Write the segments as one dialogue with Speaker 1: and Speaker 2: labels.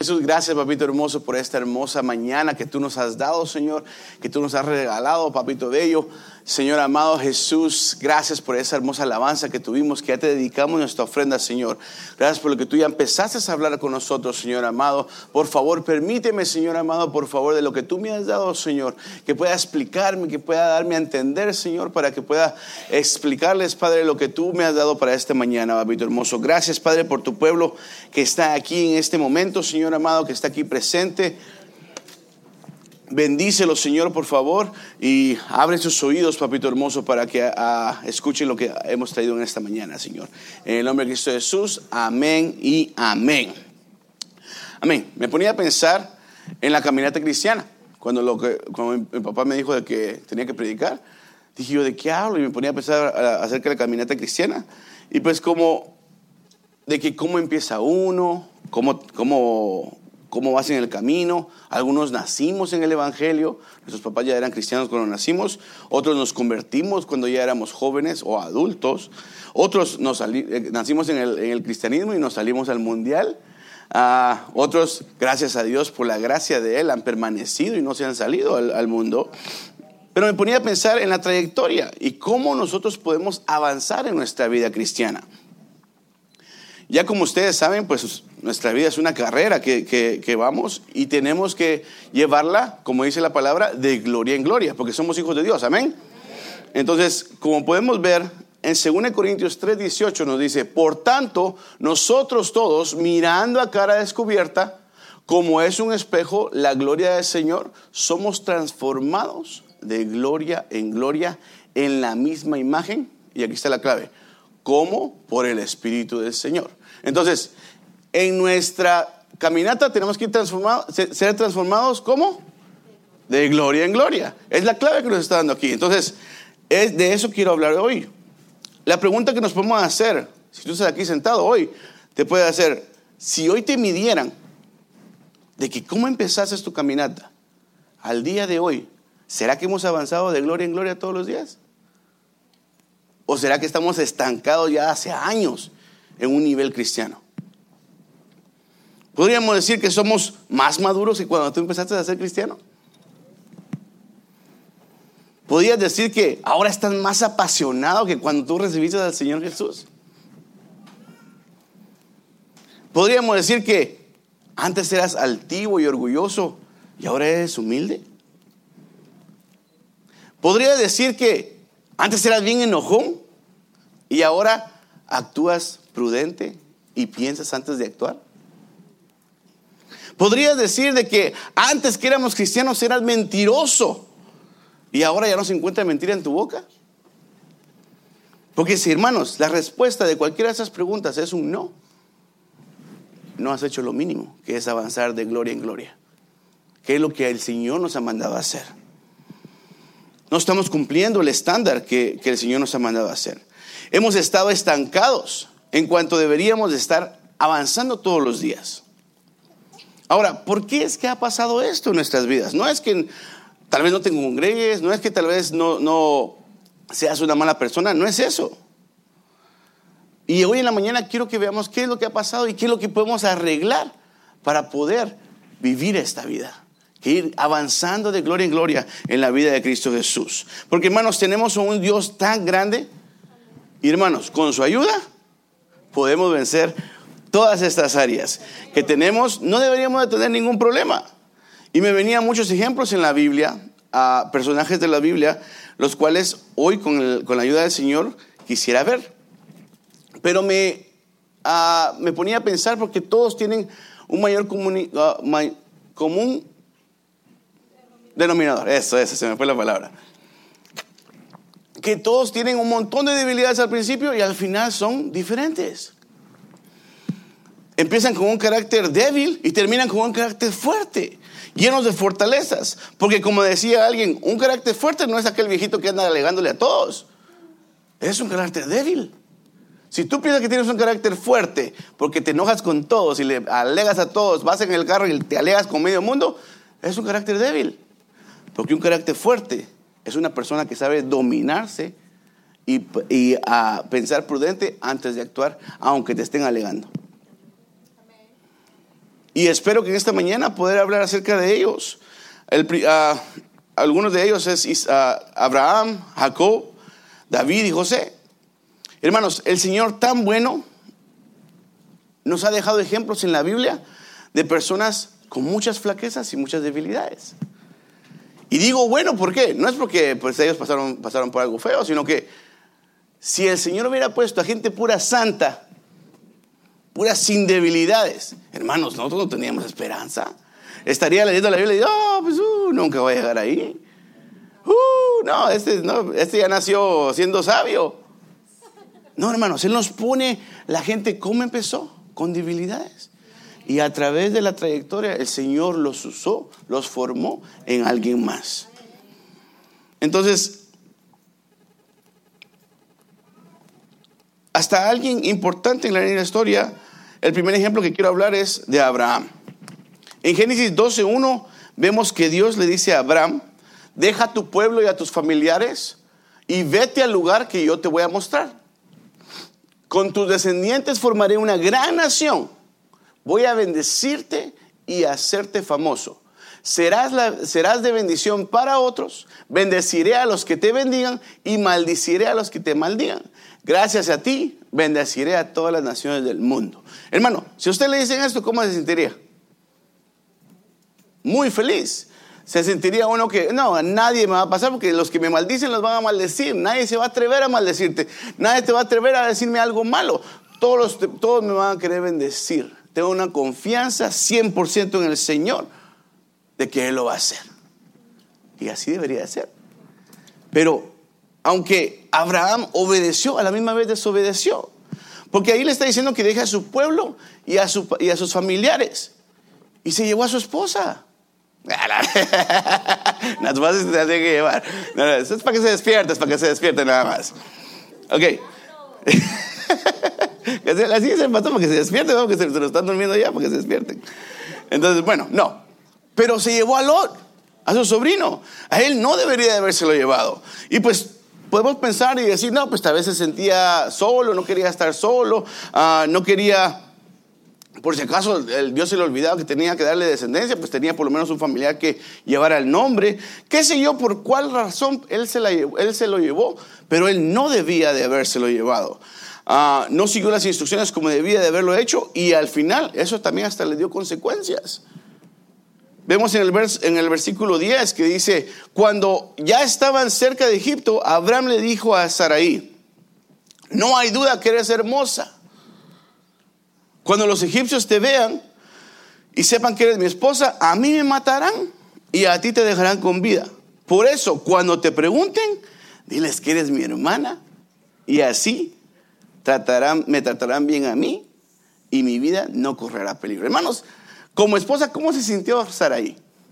Speaker 1: Jesús, gracias, papito hermoso, por esta hermosa mañana que tú nos has dado, Señor, que tú nos has regalado, papito bello. Señor amado Jesús, gracias por esa hermosa alabanza que tuvimos, que ya te dedicamos nuestra ofrenda, Señor. Gracias por lo que tú ya empezaste a hablar con nosotros, Señor amado. Por favor, permíteme, Señor amado, por favor, de lo que tú me has dado, Señor, que pueda explicarme, que pueda darme a entender, Señor, para que pueda explicarles, Padre, lo que tú me has dado para esta mañana, papito hermoso. Gracias, Padre, por tu pueblo que está aquí en este momento, Señor amado, que está aquí presente. Bendícelo, Señor, por favor, y abre sus oídos, papito hermoso, para que escuchen lo que hemos traído en esta mañana, Señor. En el nombre de Cristo Jesús, amén y amén. Amén. Me ponía a pensar en la caminata cristiana. Cuando mi papá me dijo de que tenía que predicar, dije yo, ¿de qué hablo? Y me ponía a pensar acerca de la caminata cristiana. Y pues cómo empieza uno, cómo vas en el camino. Algunos nacimos en el evangelio, nuestros papás ya eran cristianos cuando nacimos. Otros nos convertimos cuando ya éramos jóvenes o adultos. Otros nacimos en el cristianismo y nos salimos al mundial. Otros, gracias a Dios por la gracia de Él, han permanecido y no se han salido al mundo. Pero me ponía a pensar en la trayectoria y cómo nosotros podemos avanzar en nuestra vida cristiana. Ya como ustedes saben, pues nuestra vida es una carrera que vamos y tenemos que llevarla, como dice la palabra, de gloria en gloria, porque somos hijos de Dios, amén. Entonces, como podemos ver, en 2 Corintios 3:18 nos dice: por tanto, nosotros todos, mirando a cara descubierta, como es un espejo, la gloria del Señor, somos transformados de gloria en gloria en la misma imagen, y aquí está la clave, como por el Espíritu del Señor. Entonces, en nuestra caminata tenemos que ser transformados, ¿cómo? De gloria en gloria. Es la clave que nos está dando aquí. Entonces, de eso quiero hablar hoy. La pregunta que nos podemos hacer, si tú estás aquí sentado hoy, te puede hacer: si hoy te midieran de que cómo empezaste tu caminata al día de hoy, ¿será que hemos avanzado de gloria en gloria todos los días? ¿O será que estamos estancados ya hace años en un nivel cristiano? ¿Podríamos decir que somos más maduros que cuando tú empezaste a ser cristiano? ¿Podrías decir que ahora estás más apasionado que cuando tú recibiste al Señor Jesús? ¿Podríamos decir que antes eras altivo y orgulloso y ahora eres humilde? ¿Podrías decir que antes eras bien enojón y ahora actúas prudente y piensas antes de actuar? ¿Podrías decir de que antes que éramos cristianos eras mentiroso y ahora ya no se encuentra mentira en tu boca? Porque si, hermanos, la respuesta de cualquiera de esas preguntas es un no, no has hecho lo mínimo, que es avanzar de gloria en gloria, que es lo que el Señor nos ha mandado a hacer. No estamos cumpliendo el estándar que el Señor nos ha mandado a hacer. Hemos estado estancados en cuanto deberíamos de estar avanzando todos los días. Ahora, ¿por qué es que ha pasado esto en nuestras vidas? No es que tal vez no te congregues, no es que tal vez no seas una mala persona, no es eso. Y hoy en la mañana quiero que veamos qué es lo que ha pasado y qué es lo que podemos arreglar para poder vivir esta vida, que ir avanzando de gloria en gloria en la vida de Cristo Jesús. Porque, hermanos, tenemos un Dios tan grande y, hermanos, con su ayuda podemos vencer todas estas áreas que tenemos. No deberíamos de tener ningún problema. Y me venían muchos ejemplos en la Biblia, a personajes de la Biblia, los cuales hoy con la ayuda del Señor quisiera ver. Pero me ponía a pensar, porque todos tienen un mayor común denominador. Eso, se me fue la palabra. Que todos tienen un montón de debilidades al principio y al final son diferentes. Empiezan con un carácter débil y terminan con un carácter fuerte, llenos de fortalezas. Porque, como decía alguien, un carácter fuerte no es aquel viejito que anda alegándole a todos. Es un carácter débil. Si tú piensas que tienes un carácter fuerte porque te enojas con todos y le alegas a todos, vas en el carro y te alegas con medio mundo, es un carácter débil. Porque un carácter fuerte es una persona que sabe dominarse y pensar prudente antes de actuar, aunque te estén alegando. Y espero que en esta mañana poder hablar acerca de ellos. Algunos de ellos es Abraham, Jacob, David y José. Hermanos, el Señor tan bueno nos ha dejado ejemplos en la Biblia de personas con muchas flaquezas y muchas debilidades. Y digo bueno, ¿por qué? No es porque pues, ellos pasaron por algo feo, sino que si el Señor hubiera puesto a gente pura santa, pura sin debilidades, hermanos, nosotros no teníamos esperanza. Estaría leyendo la Biblia y pues nunca voy a llegar ahí. No, este ya nació siendo sabio. No, hermanos, Él nos pone la gente como empezó, con debilidades. Y a través de la trayectoria el Señor los usó, los formó en alguien más. Entonces, hasta alguien importante en la historia, el primer ejemplo que quiero hablar es de Abraham. En Génesis 12:1 vemos que Dios le dice a Abraham: deja a tu pueblo y a tus familiares y vete al lugar que yo te voy a mostrar. Con tus descendientes formaré una gran nación. Voy a bendecirte y hacerte famoso. Serás de bendición para otros. Bendeciré a los que te bendigan y maldiciré a los que te maldigan. Gracias a ti bendeciré a todas las naciones del mundo. Hermano, si a usted le dicen esto, ¿cómo se sentiría? Muy feliz. Se sentiría uno que no, nadie me va a pasar, porque los que me maldicen los van a maldecir. Nadie se va a atrever a maldecirte. Nadie te va a atrever a decirme algo malo. Todos me van a querer bendecir. Tengo una confianza 100% en el Señor de que Él lo va a hacer. Y así debería de ser. Pero aunque Abraham obedeció, a la misma vez desobedeció. Porque ahí le está diciendo que deje a su pueblo y a sus familiares. Y se llevó a su esposa. Las bases se tienen que llevar. No, eso es para que se despierte, nada más. Ok. Así es el pastor, para que se despierte, ¿no? Que se lo están durmiendo ya, para que se despierten. Entonces, bueno, no. Pero se llevó a Lot, a su sobrino. A él no debería de habérselo llevado. Y pues podemos pensar y decir, no, pues tal vez se sentía solo, no quería estar solo, no quería, por si acaso Dios se le olvidaba que tenía que darle descendencia, pues tenía por lo menos un familiar que llevara el nombre. Qué sé yo por cuál razón él se lo llevó, pero él no debía de habérselo llevado. No siguió las instrucciones como debía de haberlo hecho, y al final eso también hasta le dio consecuencias. Vemos en el versículo 10 que dice: cuando ya estaban cerca de Egipto, Abraham le dijo a Sarai: no hay duda que eres hermosa. Cuando los egipcios te vean y sepan que eres mi esposa, a mí me matarán y a ti te dejarán con vida. Por eso, cuando te pregunten, diles que eres mi hermana, y así me tratarán bien a mí y mi vida no correrá peligro. Hermanos, como esposa, ¿cómo se sintió Sarai?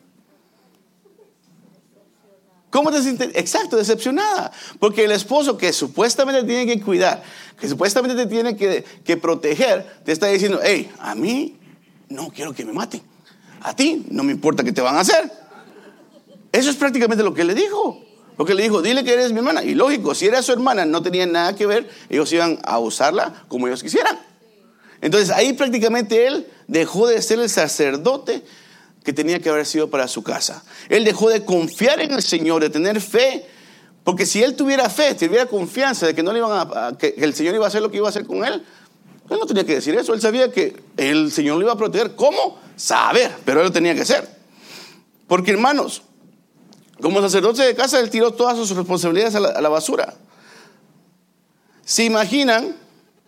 Speaker 1: ¿Cómo te sientes? Exacto, decepcionada. Porque el esposo que supuestamente te tiene que cuidar, que supuestamente te tiene que proteger, te está diciendo: hey, a mí no quiero que me maten. A ti no me importa qué te van a hacer. Eso es prácticamente lo que le dijo. Porque le dijo: dile que eres mi hermana. Y lógico, si era su hermana, no tenía nada que ver. Ellos iban a usarla como ellos quisieran. Entonces ahí prácticamente él dejó de ser el sacerdote que tenía que haber sido para su casa. Él dejó de confiar en el Señor, de tener fe. Porque si él tuviera fe, tuviera confianza de que no le iban que el Señor iba a hacer lo que iba a hacer con él, él no tenía que decir eso. Él sabía que el Señor lo iba a proteger. ¿Cómo? Saber, pero él lo tenía que hacer. Porque, hermanos, como sacerdote de casa, él tiró todas sus responsabilidades a la basura. ¿Se imaginan?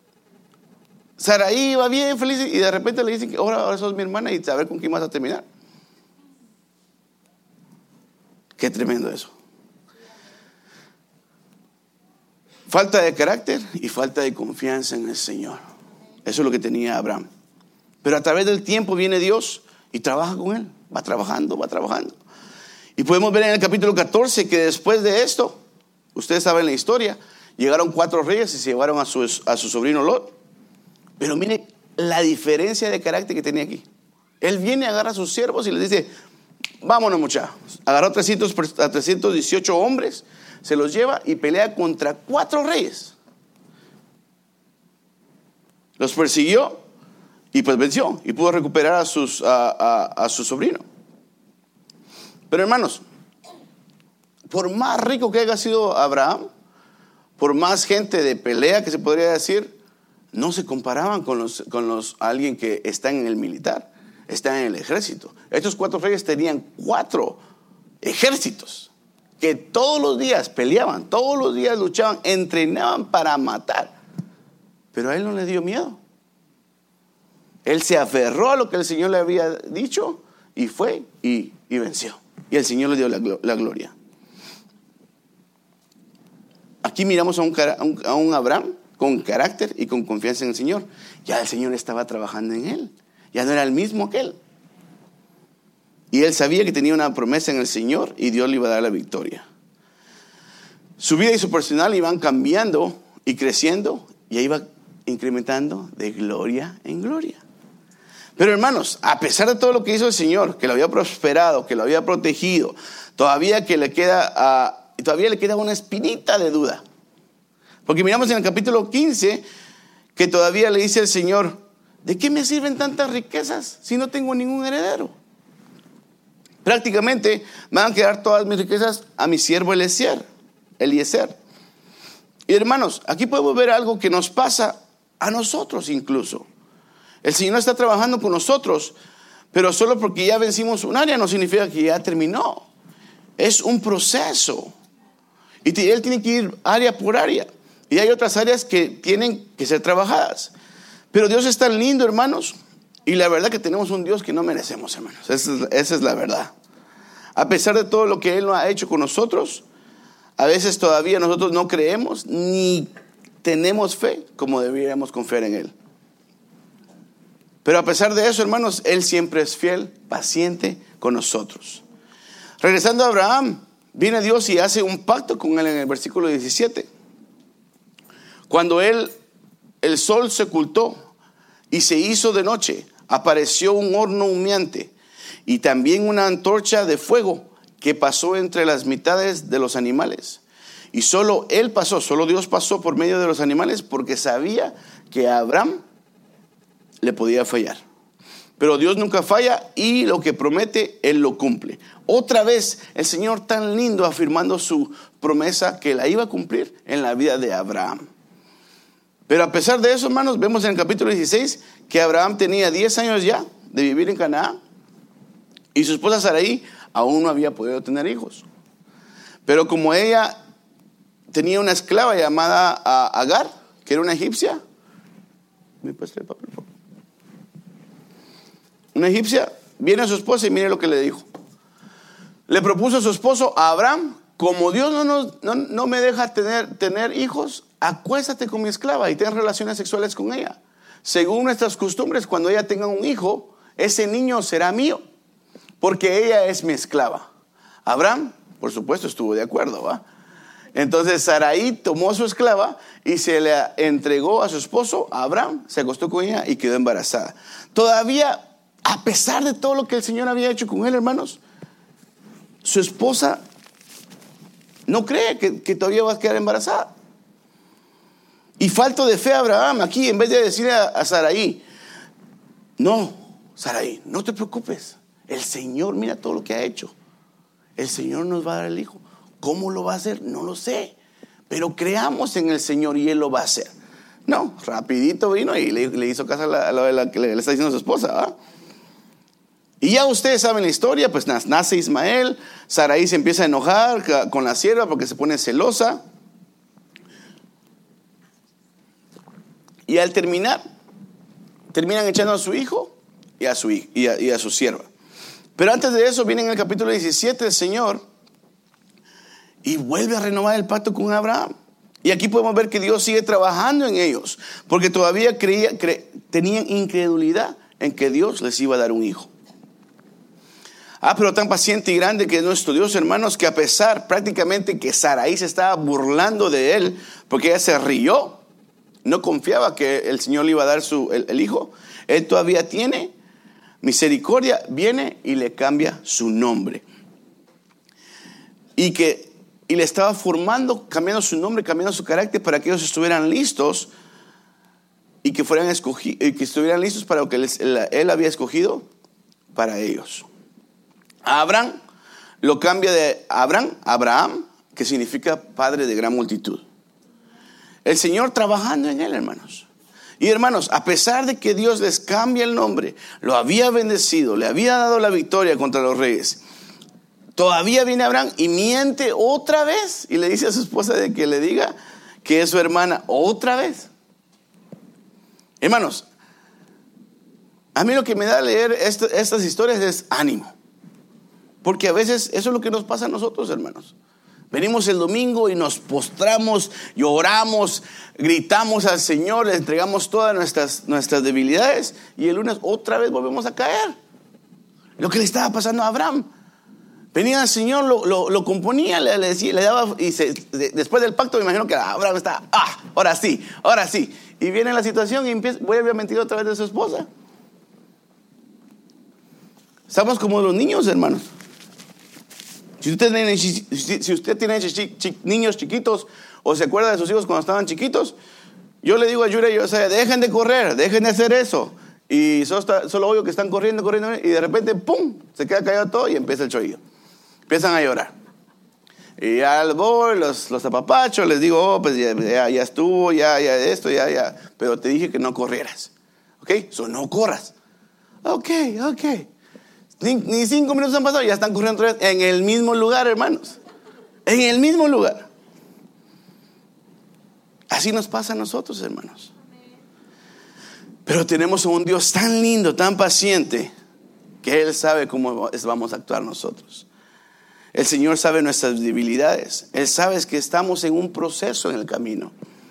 Speaker 1: Sarai iba bien feliz y de repente le dicen que ahora sos mi hermana y a ver con quién vas a terminar. Qué tremendo eso. Falta de carácter y falta de confianza en el Señor. Eso es lo que tenía Abraham. Pero a través del tiempo viene Dios y trabaja con él. Va trabajando. Y podemos ver en el capítulo 14 que después de esto, ustedes saben la historia, llegaron 4 reyes y se llevaron a su sobrino Lot. Pero mire la diferencia de carácter que tenía aquí. Él viene, agarra a sus siervos y les dice: vámonos, muchachos. Agarró a 318 hombres, se los lleva y pelea contra 4 reyes. Los persiguió Y pues venció y pudo recuperar a su sobrino. Pero hermanos, por más rico que haya sido Abraham, por más gente de pelea que se podría decir, no se comparaban con alguien que está en el militar, está en el ejército. Estos 4 reyes tenían 4 ejércitos que todos los días peleaban, todos los días luchaban, entrenaban para matar. Pero a él no le dio miedo. Él se aferró a lo que el Señor le había dicho y fue y venció. Y el Señor le dio la gloria. Aquí miramos a un Abraham con carácter y con confianza en el Señor. Ya el Señor estaba trabajando en él. Ya no era el mismo que él. Y él sabía que tenía una promesa en el Señor y Dios le iba a dar la victoria. Su vida y su personal iban cambiando y creciendo y iba incrementando de gloria en gloria. Pero hermanos, a pesar de todo lo que hizo el Señor, que lo había prosperado, que lo había protegido, todavía le queda una espinita de duda. Porque miramos en el capítulo 15 que todavía le dice el Señor: ¿de qué me sirven tantas riquezas si no tengo ningún heredero? Prácticamente me van a quedar todas mis riquezas a mi siervo Eliezer. Y hermanos, aquí podemos ver algo que nos pasa a nosotros incluso. El Señor está trabajando con nosotros, pero solo porque ya vencimos un área no significa que ya terminó. Es un proceso. Y Él tiene que ir área por área. Y hay otras áreas que tienen que ser trabajadas. Pero Dios es tan lindo, hermanos. Y la verdad que tenemos un Dios que no merecemos, hermanos. Esa es la verdad. A pesar de todo lo que Él no ha hecho con nosotros, a veces todavía nosotros no creemos ni tenemos fe como deberíamos confiar en Él. Pero a pesar de eso, hermanos, Él siempre es fiel, paciente con nosotros. Regresando a Abraham, viene Dios y hace un pacto con él en el versículo 17. Cuando el sol se ocultó y se hizo de noche, apareció un horno humeante y también una antorcha de fuego que pasó entre las mitades de los animales. Y solo Dios pasó por medio de los animales porque sabía que a Abraham le podía fallar. Pero Dios nunca falla y lo que promete, Él lo cumple. Otra vez el Señor tan lindo afirmando su promesa que la iba a cumplir en la vida de Abraham. Pero a pesar de eso, hermanos, vemos en el capítulo 16 que Abraham tenía 10 años ya de vivir en Canaán. Y su esposa Sarai aún no había podido tener hijos. Pero como ella tenía una esclava llamada Agar, que era una egipcia. ¿Me puedes traer papel, por favor? Una egipcia, viene a su esposa y mire lo que le dijo. Le propuso a su esposo, a Abraham: como Dios no me deja tener hijos, acuéstate con mi esclava y ten relaciones sexuales con ella. Según nuestras costumbres, cuando ella tenga un hijo, ese niño será mío, porque ella es mi esclava. Abraham, por supuesto, estuvo de acuerdo, ¿va? Entonces Sarai tomó a su esclava y se le entregó a su esposo, a Abraham, se acostó con ella y quedó embarazada. Todavía, a pesar de todo lo que el Señor había hecho con él, hermanos, su esposa no cree que todavía va a quedar embarazada. Y falto de fe a Abraham aquí, en vez de decirle a Sarai: no, Sarai, no te preocupes, el Señor mira todo lo que ha hecho, el Señor nos va a dar el hijo. ¿Cómo lo va a hacer? No lo sé, pero creamos en el Señor y Él lo va a hacer. No, rapidito vino y le hizo caso a lo que le está diciendo a su esposa, ¿va? Y ya ustedes saben la historia, pues nace Ismael. Sarai se empieza a enojar con la sierva porque se pone celosa. Y al terminan echando a su hijo y a su sierva. Pero antes de eso viene en el capítulo 17 el Señor y vuelve a renovar el pacto con Abraham. Y aquí podemos ver que Dios sigue trabajando en ellos, porque todavía tenían incredulidad en que Dios les iba a dar un hijo. Pero tan paciente y grande que es nuestro Dios, hermanos, que a pesar prácticamente que Sarai se estaba burlando de él, porque ella se rió, no confiaba que el Señor le iba a dar el hijo, Él todavía tiene misericordia, viene y le cambia su nombre. Y le estaba formando, cambiando su nombre, cambiando su carácter para que ellos estuvieran listos y que que estuvieran listos para lo que él había escogido para ellos. A Abraham lo cambia de Abraham, que significa padre de gran multitud. El Señor trabajando en él, hermanos. Y hermanos, a pesar de que Dios les cambia el nombre, lo había bendecido, le había dado la victoria contra los reyes, todavía viene Abraham y miente otra vez y le dice a su esposa de que le diga que es su hermana otra vez. Hermanos, a mí lo que me da a leer estas historias es ánimo. Porque a veces eso es lo que nos pasa a nosotros, hermanos. Venimos el domingo y nos postramos, lloramos, gritamos al Señor, le entregamos todas nuestras debilidades y el lunes otra vez volvemos a caer. Lo que le estaba pasando a Abraham. Venía el Señor, lo componía, le decía, le daba, y después del pacto me imagino que Abraham está, ahora sí. Y viene la situación y vuelve a mentir otra vez de su esposa. Estamos como los niños, hermanos. Si usted tiene niños chiquitos o se acuerda de sus hijos cuando estaban chiquitos, yo le digo a Yura y yo, dejen de correr, dejen de hacer eso. Y solo oigo que están corriendo y de repente, ¡pum!, se queda callado todo y empieza el chorrillo. Empiezan a llorar. Y ya voy, los apapacho, les digo, pues ya estuvo, ya esto, ya. Pero te dije que no corrieras. ¿Ok? No corras. Ok. Ni 5 minutos han pasado y ya están corriendo otra vez en el mismo lugar, hermanos. En el mismo lugar. Así nos pasa a nosotros, hermanos. Pero tenemos a un Dios tan lindo, tan paciente, que Él sabe cómo vamos a actuar nosotros. El Señor sabe nuestras debilidades. Él sabe que estamos en un proceso en el camino.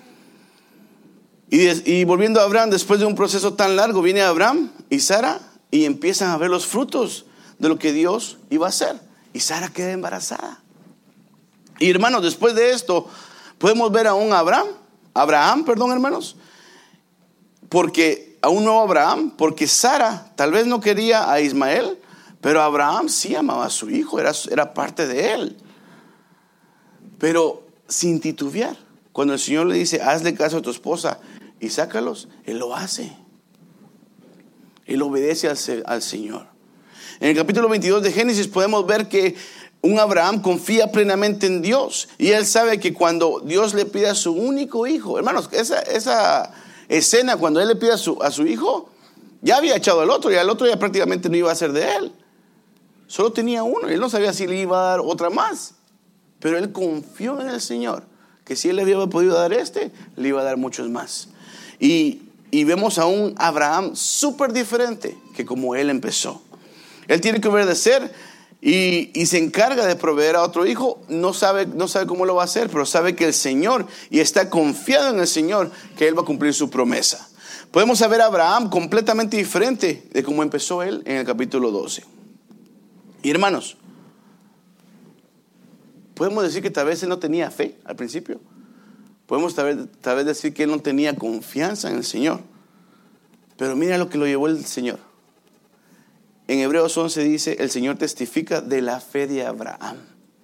Speaker 1: Y volviendo a Abraham, después de un proceso tan largo, viene Abraham y Sara y empiezan a ver los frutos de lo que Dios iba a hacer. Y Sara queda embarazada. Y hermanos, después de esto, podemos ver a un Abraham, hermanos, porque a un nuevo Abraham, porque Sara tal vez no quería a Ismael, pero Abraham sí amaba a su hijo, era parte de él. Pero sin titubear, cuando el Señor le dice, hazle caso a tu esposa y sácalos, él lo hace. Él obedece al Señor. En el capítulo 22 de Génesis podemos ver que un Abraham confía plenamente en Dios. Y él sabe que cuando Dios le pide a su único hijo, hermanos, esa escena cuando él le pide a su hijo, ya había echado al otro y al otro ya prácticamente no iba a ser de él. Solo tenía uno y él no sabía si le iba a dar otra más. Pero él confió en el Señor, que si él le había podido dar le iba a dar muchos más. Y vemos a un Abraham súper diferente que como él empezó. Él tiene que obedecer y se encarga de proveer a otro hijo. No sabe cómo lo va a hacer, pero sabe que el Señor, y está confiado en el Señor, que él va a cumplir su promesa. Podemos saber a Abraham completamente diferente de cómo empezó él en el capítulo 12. Y hermanos, podemos decir que tal vez él no tenía fe al principio. Podemos tal vez decir que él no tenía confianza en el Señor. Pero mira lo que lo llevó el Señor. En Hebreos 11 dice, el Señor testifica de la fe de Abraham,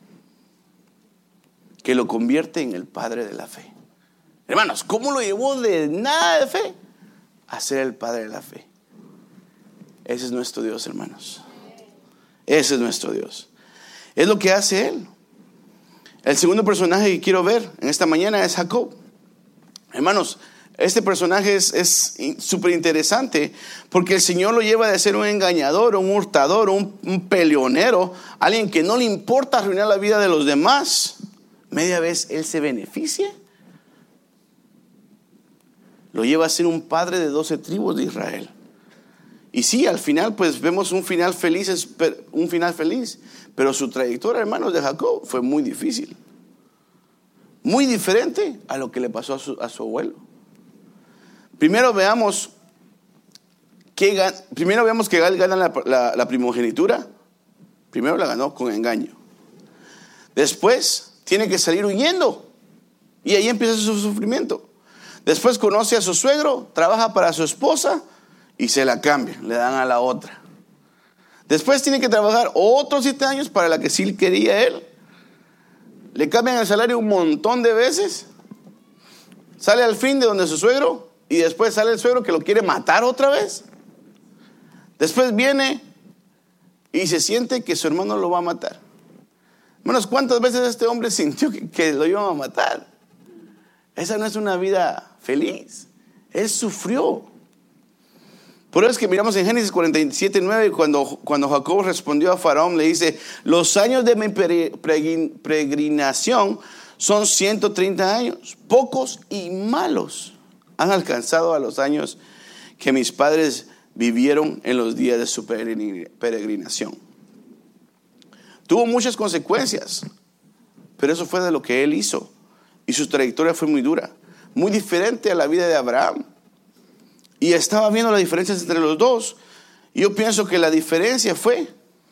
Speaker 1: que lo convierte en el padre de la fe. Hermanos, ¿cómo lo llevó de nada de fe a ser el padre de la fe? Ese es nuestro Dios, hermanos. Ese es nuestro Dios. Es lo que hace Él. El segundo personaje que quiero ver en esta mañana es Jacob. Hermanos, este personaje es súper interesante porque el Señor lo lleva de ser un engañador, un hurtador, un peleonero, alguien que no le importa arruinar la vida de los demás. Media vez Él se beneficia. Lo lleva a ser un padre de 12 tribus de Israel. Y sí, al final pues vemos un final feliz, pero su trayectoria, hermanos, de Jacob fue muy difícil. Muy diferente a lo que le pasó a su abuelo. Primero veamos que él gana la primogenitura. Primero la ganó con engaño. Después tiene que salir huyendo. Y ahí empieza su sufrimiento. Después conoce a su suegro, trabaja para su esposa y se la cambian, le dan a la otra. Después tiene que trabajar otros 7 años para la que sí quería él. Le cambian el salario un montón de veces. Sale al fin de donde su suegro y después sale el suegro que lo quiere matar otra vez. Después viene y se siente que su hermano lo va a matar. Hermanos, ¿cuántas veces este hombre sintió que lo iban a matar? Esa no es una vida feliz. Él sufrió. Por eso es que miramos en Génesis 47:9, cuando Jacob respondió a Faraón, le dice: los años de mi peregrinación son 130 años, pocos y malos. Han alcanzado a los años que mis padres vivieron en los días de su peregrinación. Tuvo muchas consecuencias, pero eso fue de lo que él hizo. Y su trayectoria fue muy dura, muy diferente a la vida de Abraham. Y estaba viendo las diferencias entre los dos. Y yo pienso que la diferencia fue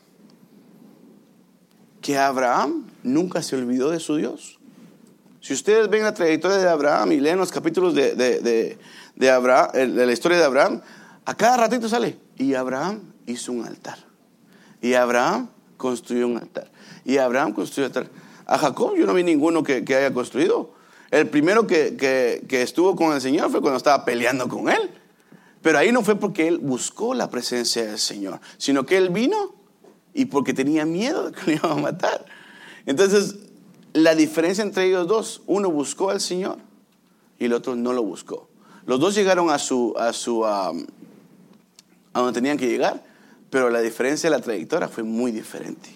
Speaker 1: que Abraham nunca se olvidó de su Dios. Si ustedes ven la trayectoria de Abraham y leen los capítulos de Abraham, de la historia de Abraham, a cada ratito sale: y Abraham hizo un altar, y Abraham construyó un altar, y Abraham construyó un altar. A Jacob yo no vi ninguno que haya construido. El primero que estuvo con el Señor fue cuando estaba peleando con él. Pero ahí no fue porque él buscó la presencia del Señor, sino que él vino y porque tenía miedo de que lo iban a matar. Entonces, la diferencia entre ellos dos: uno buscó al Señor y el otro no lo buscó. Los dos llegaron a donde tenían que llegar, pero la diferencia de la trayectoria fue muy diferente.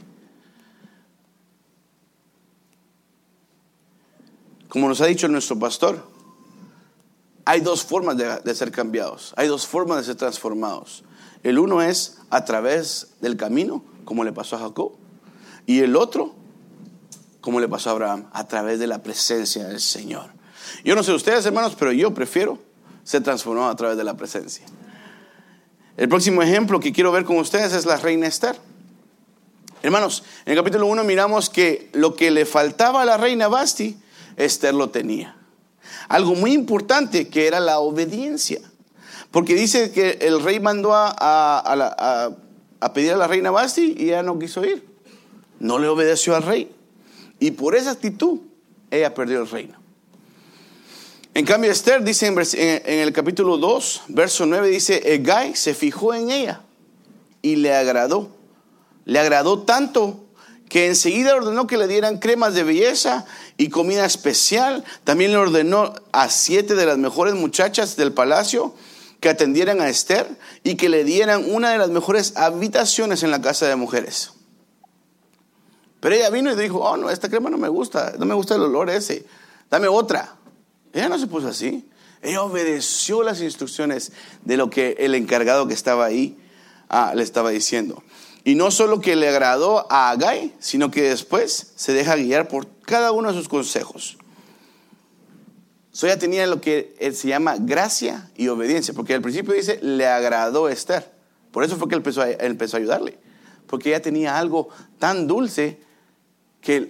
Speaker 1: Como nos ha dicho nuestro pastor, hay dos formas de ser cambiados, hay dos formas de ser transformados. El uno es a través del camino, como le pasó a Jacob, y el otro, como le pasó a Abraham, a través de la presencia del Señor. Yo no sé ustedes, hermanos, pero yo prefiero ser transformado a través de la presencia. El próximo ejemplo que quiero ver con ustedes es la reina Esther. Hermanos, en el capítulo 1 miramos que lo que le faltaba a la reina Vasti, Esther lo tenía. Algo muy importante, que era la obediencia. Porque dice que el rey mandó a pedir a la reina Vasti y ella no quiso ir. No le obedeció al rey. Y por esa actitud, ella perdió el reino. En cambio, Esther dice en el capítulo 2, verso 9, dice: Hegai se fijó en ella y le agradó. Le agradó tanto que enseguida ordenó que le dieran cremas de belleza y comida especial. También le ordenó a 7 de las mejores muchachas del palacio que atendieran a Esther y que le dieran una de las mejores habitaciones en la casa de mujeres. Pero ella vino y dijo: oh no, esta crema no me gusta el olor ese, dame otra. Ella no se puso así. Ella obedeció las instrucciones de lo que el encargado que estaba ahí le estaba diciendo. Y no solo que le agradó a Hegai, sino que después se deja guiar por cada uno de sus consejos. Ella tenía lo que se llama gracia y obediencia, porque al principio dice: le agradó a Esther. Por eso fue que empezó a ayudarle, porque ella tenía algo tan dulce que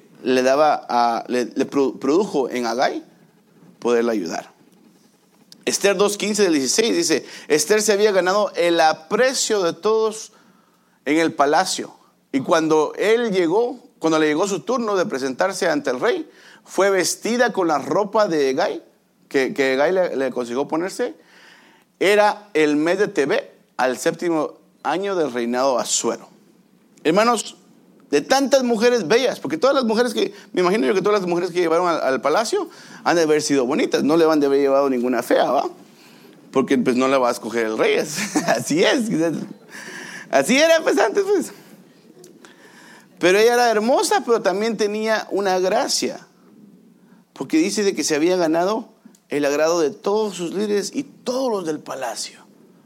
Speaker 1: le produjo en Hegai poderle ayudar. Esther 2:15 del 16 dice: Esther se había ganado el aprecio de todos en el palacio, y cuando le llegó su turno de presentarse ante el rey, fue vestida con la ropa de Hegai, que Hegai le aconsejó ponerse. Era el mes de Tebet, al 7º año del reinado Asuero. Hermanos, de tantas mujeres bellas, porque todas las mujeres me imagino yo que todas las mujeres que llevaron al palacio han de haber sido bonitas, no le van de haber llevado ninguna fea, ¿va? Porque pues no la va a escoger el rey. Así es. Así era pues antes pues. Pero ella era hermosa, pero también tenía una gracia, porque dice de que se había ganado el agrado de todos sus líderes y todos los del palacio.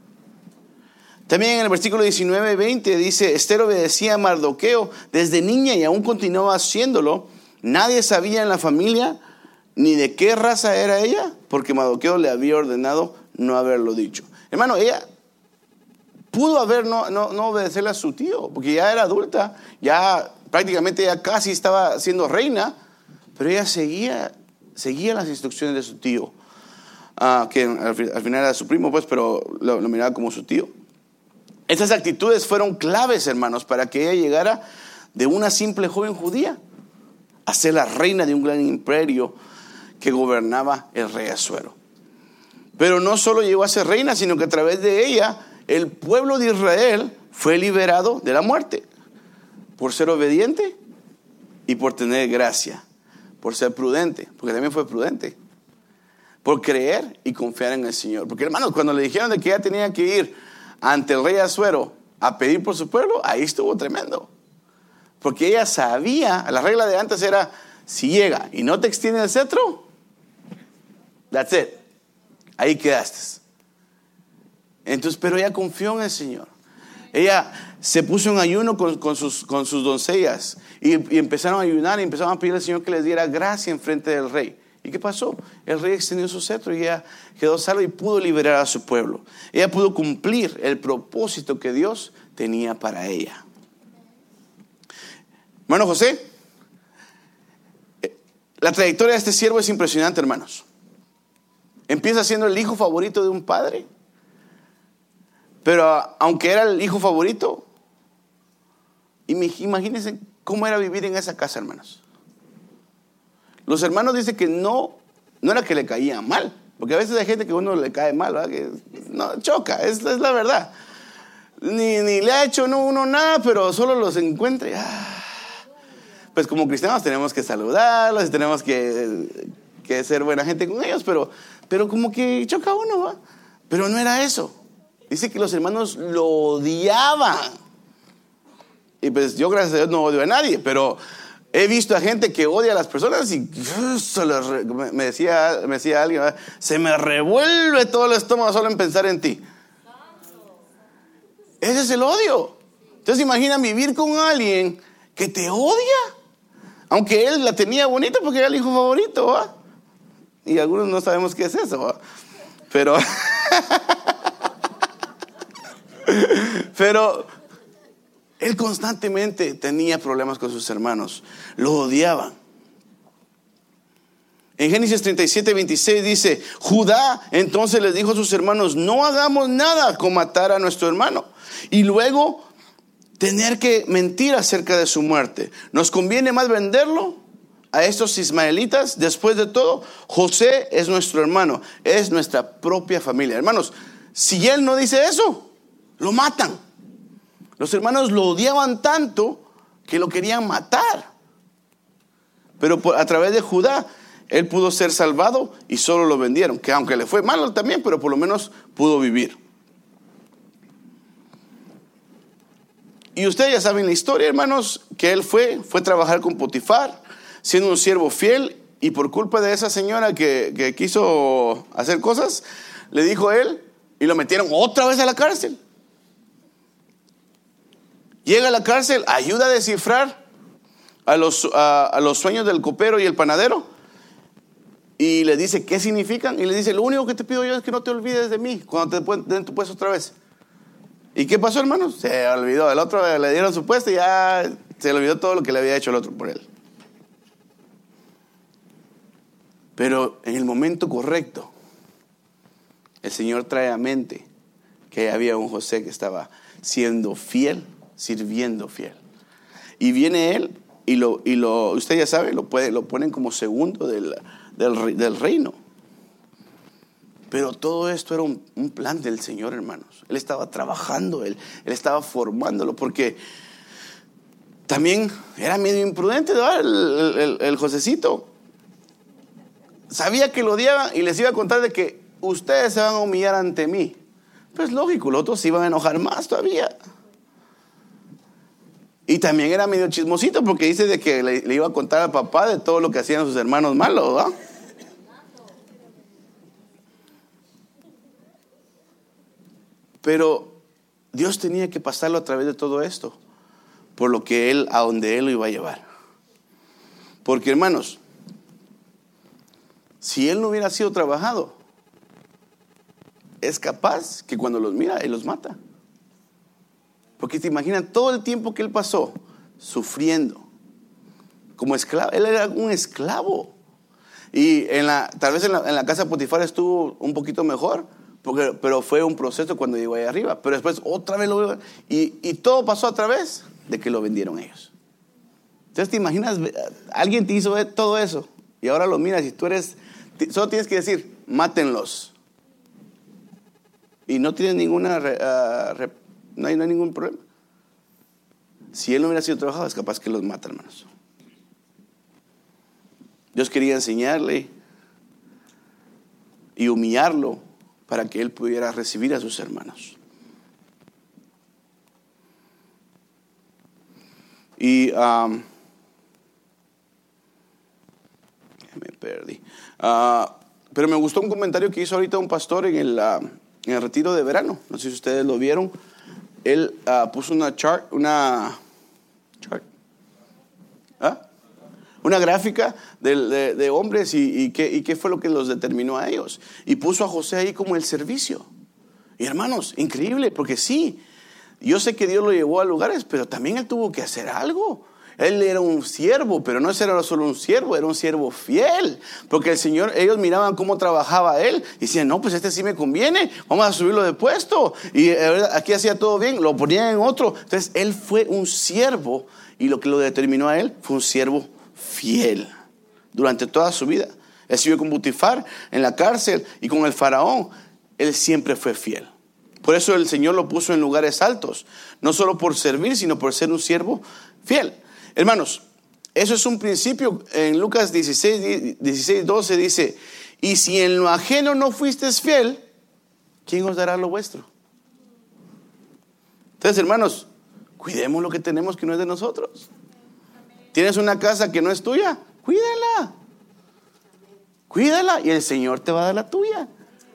Speaker 1: También en el versículo 19-20 dice: Esther obedecía a Mardoqueo desde niña y aún continuaba haciéndolo. Nadie sabía en la familia ni de qué raza era ella, porque Mardoqueo le había ordenado no haberlo dicho. Hermano, ella pudo haber no obedecerle a su tío, porque ya era adulta, ya prácticamente ya casi estaba siendo reina, pero ella seguía las instrucciones de su tío, que al final era su primo pues, pero lo miraba como su tío. Estas actitudes fueron claves, hermanos, para que ella llegara de una simple joven judía a ser la reina de un gran imperio que gobernaba el rey Asuero. Pero no solo llegó a ser reina, sino que a través de ella el pueblo de Israel fue liberado de la muerte por ser obediente y por tener gracia, por ser prudente, porque también fue prudente, por creer y confiar en el Señor. Porque hermanos, cuando le dijeron de que ella tenía que ir ante el rey Asuero a pedir por su pueblo, ahí estuvo tremendo. Porque ella sabía, la regla de antes era, si llega y no te extiende el cetro, that's it, ahí quedaste. Entonces, pero ella confió en el Señor. Ella se puso en ayuno con sus doncellas y empezaron a ayunar y empezaron a pedir al Señor que les diera gracia en frente del rey. ¿Y qué pasó? El rey extendió su cetro y ella quedó salva y pudo liberar a su pueblo. Ella pudo cumplir el propósito que Dios tenía para ella. Hermano José, la trayectoria de este siervo es impresionante, hermanos. Empieza siendo el hijo favorito de un padre, pero aunque era el hijo favorito, imagínense cómo era vivir en esa casa, hermanos. Los hermanos dicen que no era que le caían mal, porque a veces hay gente que a uno le cae mal, ¿verdad? Que no, choca, es la verdad. Ni le ha hecho uno nada, pero solo los encuentre. Pues como cristianos tenemos que saludarlos y tenemos que ser buena gente con ellos, pero como que choca uno, ¿va? Pero no era eso. Dice que los hermanos lo odiaban. Y pues yo, gracias a Dios, no odio a nadie, pero he visto a gente que odia a las personas y me decía alguien, ¿verdad? Se me revuelve todo el estómago solo en pensar en ti. Ese es el odio. Entonces imagina vivir con alguien que te odia, aunque él la tenía bonita porque era el hijo favorito, ¿va? Y algunos no sabemos qué es eso, ¿va? Pero él constantemente tenía problemas con sus hermanos, lo odiaban. En Génesis 37:26 dice: Judá entonces les dijo a sus hermanos: no hagamos nada con matar a nuestro hermano y luego tener que mentir acerca de su muerte. Nos conviene más venderlo a estos ismaelitas. Después de todo, José es nuestro hermano, es nuestra propia familia. Hermanos, si él no dice eso, lo matan. Los hermanos lo odiaban tanto que lo querían matar. Pero a través de Judá, él pudo ser salvado y solo lo vendieron. Que aunque le fue malo también, pero por lo menos pudo vivir. Y ustedes ya saben la historia, hermanos, que él fue a trabajar con Potifar, siendo un siervo fiel, y por culpa de esa señora que quiso hacer cosas, le dijo a él, y lo metieron otra vez a la cárcel. Llega a la cárcel, ayuda a descifrar a los sueños del copero y el panadero, y le dice qué significan, y le dice: lo único que te pido yo es que no te olvides de mí cuando te den tu puesto otra vez. ¿Y qué pasó, hermanos? Se olvidó. El otro le dieron su puesto y ya se le olvidó todo lo que le había hecho el otro por él. Pero en el momento correcto, el Señor trae a mente que había un José que estaba siendo fiel, sirviendo fiel. Y viene él y usted ya sabe, lo ponen como segundo del reino. Pero todo esto era un plan del Señor, hermanos. Él estaba trabajando, él estaba formándolo, porque también era medio imprudente, ¿verdad? El Josecito sabía que lo odiaban y les iba a contar de que ustedes se van a humillar ante mí. Pues lógico, los otros se iban a enojar más todavía. Y también era medio chismosito, porque dice de que le iba a contar al papá de todo lo que hacían sus hermanos malos, ¿verdad? Pero Dios tenía que pasarlo a través de todo esto, por lo que a donde él lo iba a llevar. Porque, hermanos, si él no hubiera sido trabajado, es capaz que cuando los mira, él los mata. Porque te imaginan todo el tiempo que él pasó sufriendo como esclavo. Él era un esclavo. Y tal vez en la casa de Potifar estuvo un poquito mejor, pero fue un proceso cuando llegó ahí arriba. Pero después otra vez lo vio, y todo pasó a través de que lo vendieron ellos. Entonces te imaginas, alguien te hizo todo eso y ahora lo miras y tú solo tienes que decir: mátenlos. y no tiene ninguna, no hay ningún problema. Si él no hubiera sido trabajado, es capaz que los mata, hermanos. Dios quería enseñarle y humillarlo para que él pudiera recibir a sus hermanos. Y me perdí. Pero me gustó un comentario que hizo ahorita un pastor en el retiro de verano. No sé si ustedes lo vieron. Él puso una gráfica de hombres y qué fue lo que los determinó a ellos. Y puso a José ahí como el servicio. Y hermanos, increíble, porque sí, yo sé que Dios lo llevó a lugares, pero también él tuvo que hacer algo. Él era un siervo, pero no era solo un siervo, era un siervo fiel. Porque el Señor, ellos miraban cómo trabajaba él y decían, no, pues este sí me conviene, vamos a subirlo de puesto. Y aquí hacía todo bien, lo ponían en otro. Entonces él fue un siervo y lo que lo determinó a él fue un siervo fiel durante toda su vida. Él sirvió con Potifar en la cárcel y con el faraón. Él siempre fue fiel. Por eso el Señor lo puso en lugares altos, no solo por servir, sino por ser un siervo fiel. Hermanos, eso es un principio. En Lucas 16:12 dice, y si en lo ajeno no fuisteis fiel, ¿quién os dará lo vuestro? Entonces, hermanos, cuidemos lo que tenemos que no es de nosotros. ¿Tienes una casa que no es tuya? Cuídala. Cuídala y el Señor te va a dar la tuya.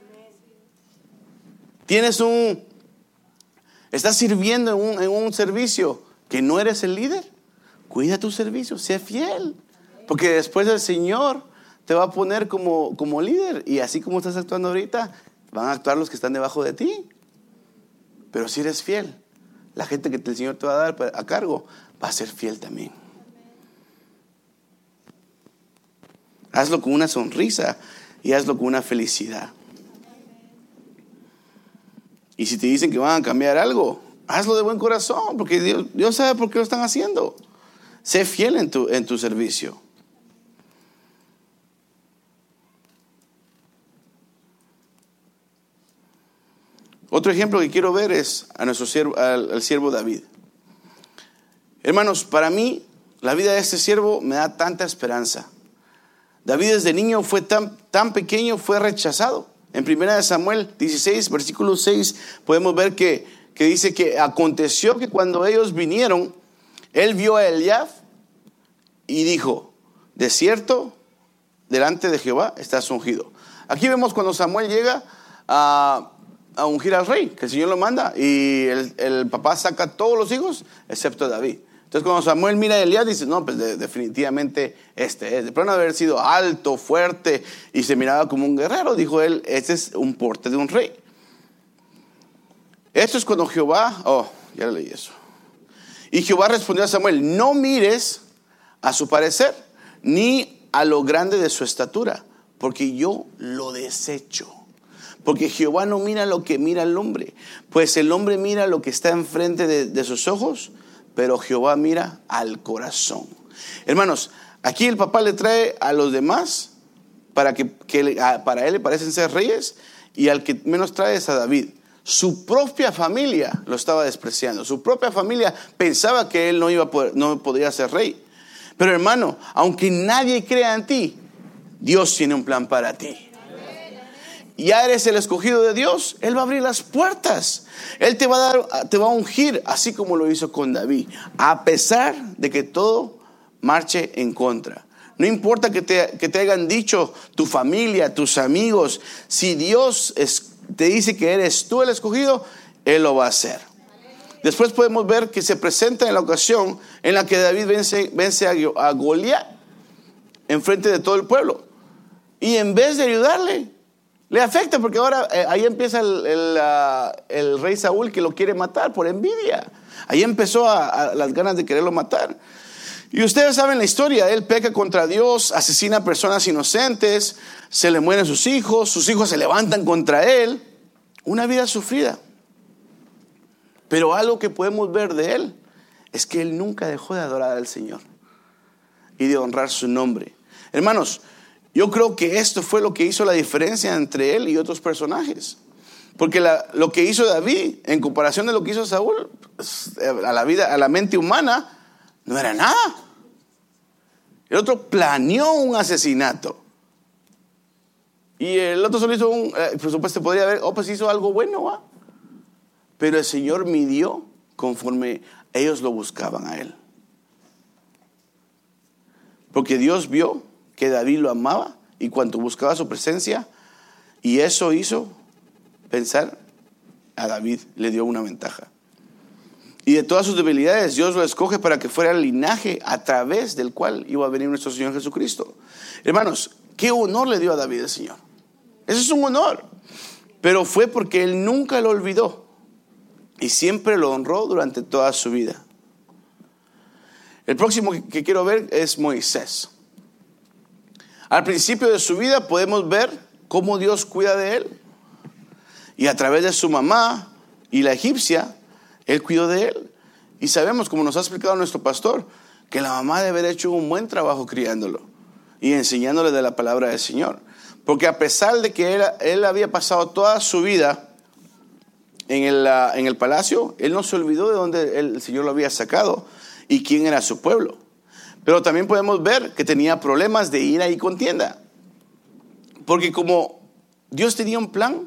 Speaker 1: Estás sirviendo en un servicio que no eres el líder. Cuida tu servicio, sé fiel. Porque después el Señor te va a poner como líder. Y así como estás actuando ahorita, van a actuar los que están debajo de ti. Pero si eres fiel, la gente que el Señor te va a dar a cargo va a ser fiel también. Hazlo con una sonrisa y hazlo con una felicidad. Y si te dicen que van a cambiar algo, hazlo de buen corazón, porque Dios sabe por qué lo están haciendo. Sé fiel en tu servicio. Otro ejemplo que quiero ver es a nuestro siervo, al siervo David. Hermanos, para mí la vida de este siervo me da tanta esperanza. David desde niño fue tan pequeño, fue rechazado. En 1 Samuel 16, versículo 6, podemos ver que dice que aconteció que cuando ellos vinieron, él vio a Eliab y dijo, de cierto, delante de Jehová estás ungido. Aquí vemos cuando Samuel llega a ungir al rey, que el Señor lo manda, y el papá saca a todos los hijos, excepto a David. Entonces cuando Samuel mira a Eliab, dice, no, pues definitivamente este es. De pronto haber sido alto, fuerte, y se miraba como un guerrero, dijo él, este es un porte de un rey. Esto es cuando Jehová, ya leí eso. Y Jehová respondió a Samuel, no mires a su parecer, ni a lo grande de su estatura, porque yo lo desecho. Porque Jehová no mira lo que mira el hombre, pues el hombre mira lo que está enfrente de sus ojos, pero Jehová mira al corazón. Hermanos, aquí el papá le trae a los demás para él le parecen ser reyes, y al que menos trae es a David. Su propia familia lo estaba despreciando. Su propia familia pensaba que él no podría ser rey. Pero hermano, aunque nadie crea en ti, Dios tiene un plan para ti. Ya eres el escogido de Dios. Él va a abrir las puertas. Él te va a ungir, así como lo hizo con David, a pesar de que todo marche en contra. No importa que te hayan dicho tu familia, tus amigos, si Dios te dice que eres tú el escogido, Él lo va a hacer. Después podemos ver que se presenta en la ocasión en la que David vence a Goliat en frente de todo el pueblo. Y en vez de ayudarle, le afecta, porque ahora ahí empieza el rey Saúl, que lo quiere matar por envidia. Ahí empezó a las ganas de quererlo matar. Y ustedes saben la historia. Él peca contra Dios, asesina a personas inocentes, se le mueren sus hijos se levantan contra él. Una vida sufrida. Pero algo que podemos ver de él es que él nunca dejó de adorar al Señor y de honrar su nombre. Hermanos, yo creo que esto fue lo que hizo la diferencia entre él y otros personajes. Porque lo que hizo David, en comparación de lo que hizo Saúl, a la mente humana, no era nada. El otro planeó un asesinato. Y el otro solo hizo por supuesto podría haber, pues hizo algo bueno, ¿va? Pero el Señor midió conforme ellos lo buscaban a Él. Porque Dios vio que David lo amaba y cuanto buscaba su presencia, y eso hizo pensar a David, le dio una ventaja. Y de todas sus debilidades, Dios lo escoge para que fuera el linaje a través del cual iba a venir nuestro Señor Jesucristo. Hermanos, qué honor le dio a David el Señor. Eso es un honor. Pero fue porque Él nunca lo olvidó y siempre lo honró durante toda su vida. El próximo que quiero ver es Moisés. Al principio de su vida podemos ver cómo Dios cuida de él. Y a través de su mamá y la egipcia, Él cuidó de él. Y sabemos, como nos ha explicado nuestro pastor, que la mamá debe haber hecho un buen trabajo criándolo y enseñándole de la palabra del Señor. Porque a pesar de que él había pasado toda su vida en el palacio, él no se olvidó de dónde el Señor lo había sacado y quién era su pueblo. Pero también podemos ver que tenía problemas de ira y contienda. Porque como Dios tenía un plan,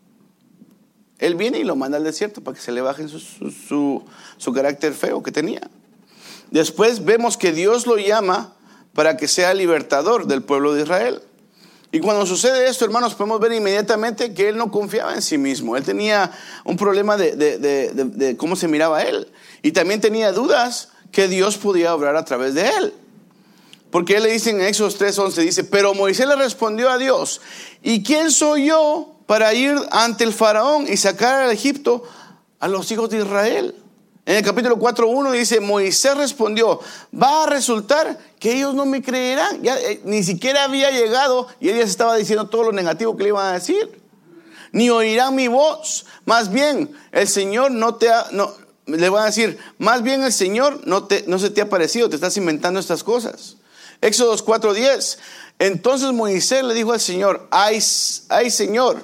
Speaker 1: Él viene y lo manda al desierto para que se le baje su carácter feo que tenía. Después vemos que Dios lo llama para que sea libertador del pueblo de Israel. Y cuando sucede esto, hermanos, podemos ver inmediatamente que él no confiaba en sí mismo. Él tenía un problema de cómo se miraba él. Y también tenía dudas que Dios podía obrar a través de él. Porque él le dice en Éxodo 3:11, dice, pero Moisés le respondió a Dios, ¿y quién soy yo para ir ante el faraón y sacar al Egipto a los hijos de Israel? En el capítulo 4:1 dice, Moisés respondió, va a resultar que ellos no me creerán. Ya, ni siquiera había llegado y él ya se estaba diciendo todo lo negativo que le iban a decir. Ni oirán mi voz. Más bien, el Señor le van a decir, más bien el Señor no se te ha parecido, te estás inventando estas cosas. Éxodo 4:10. Entonces Moisés le dijo al Señor, ay Señor,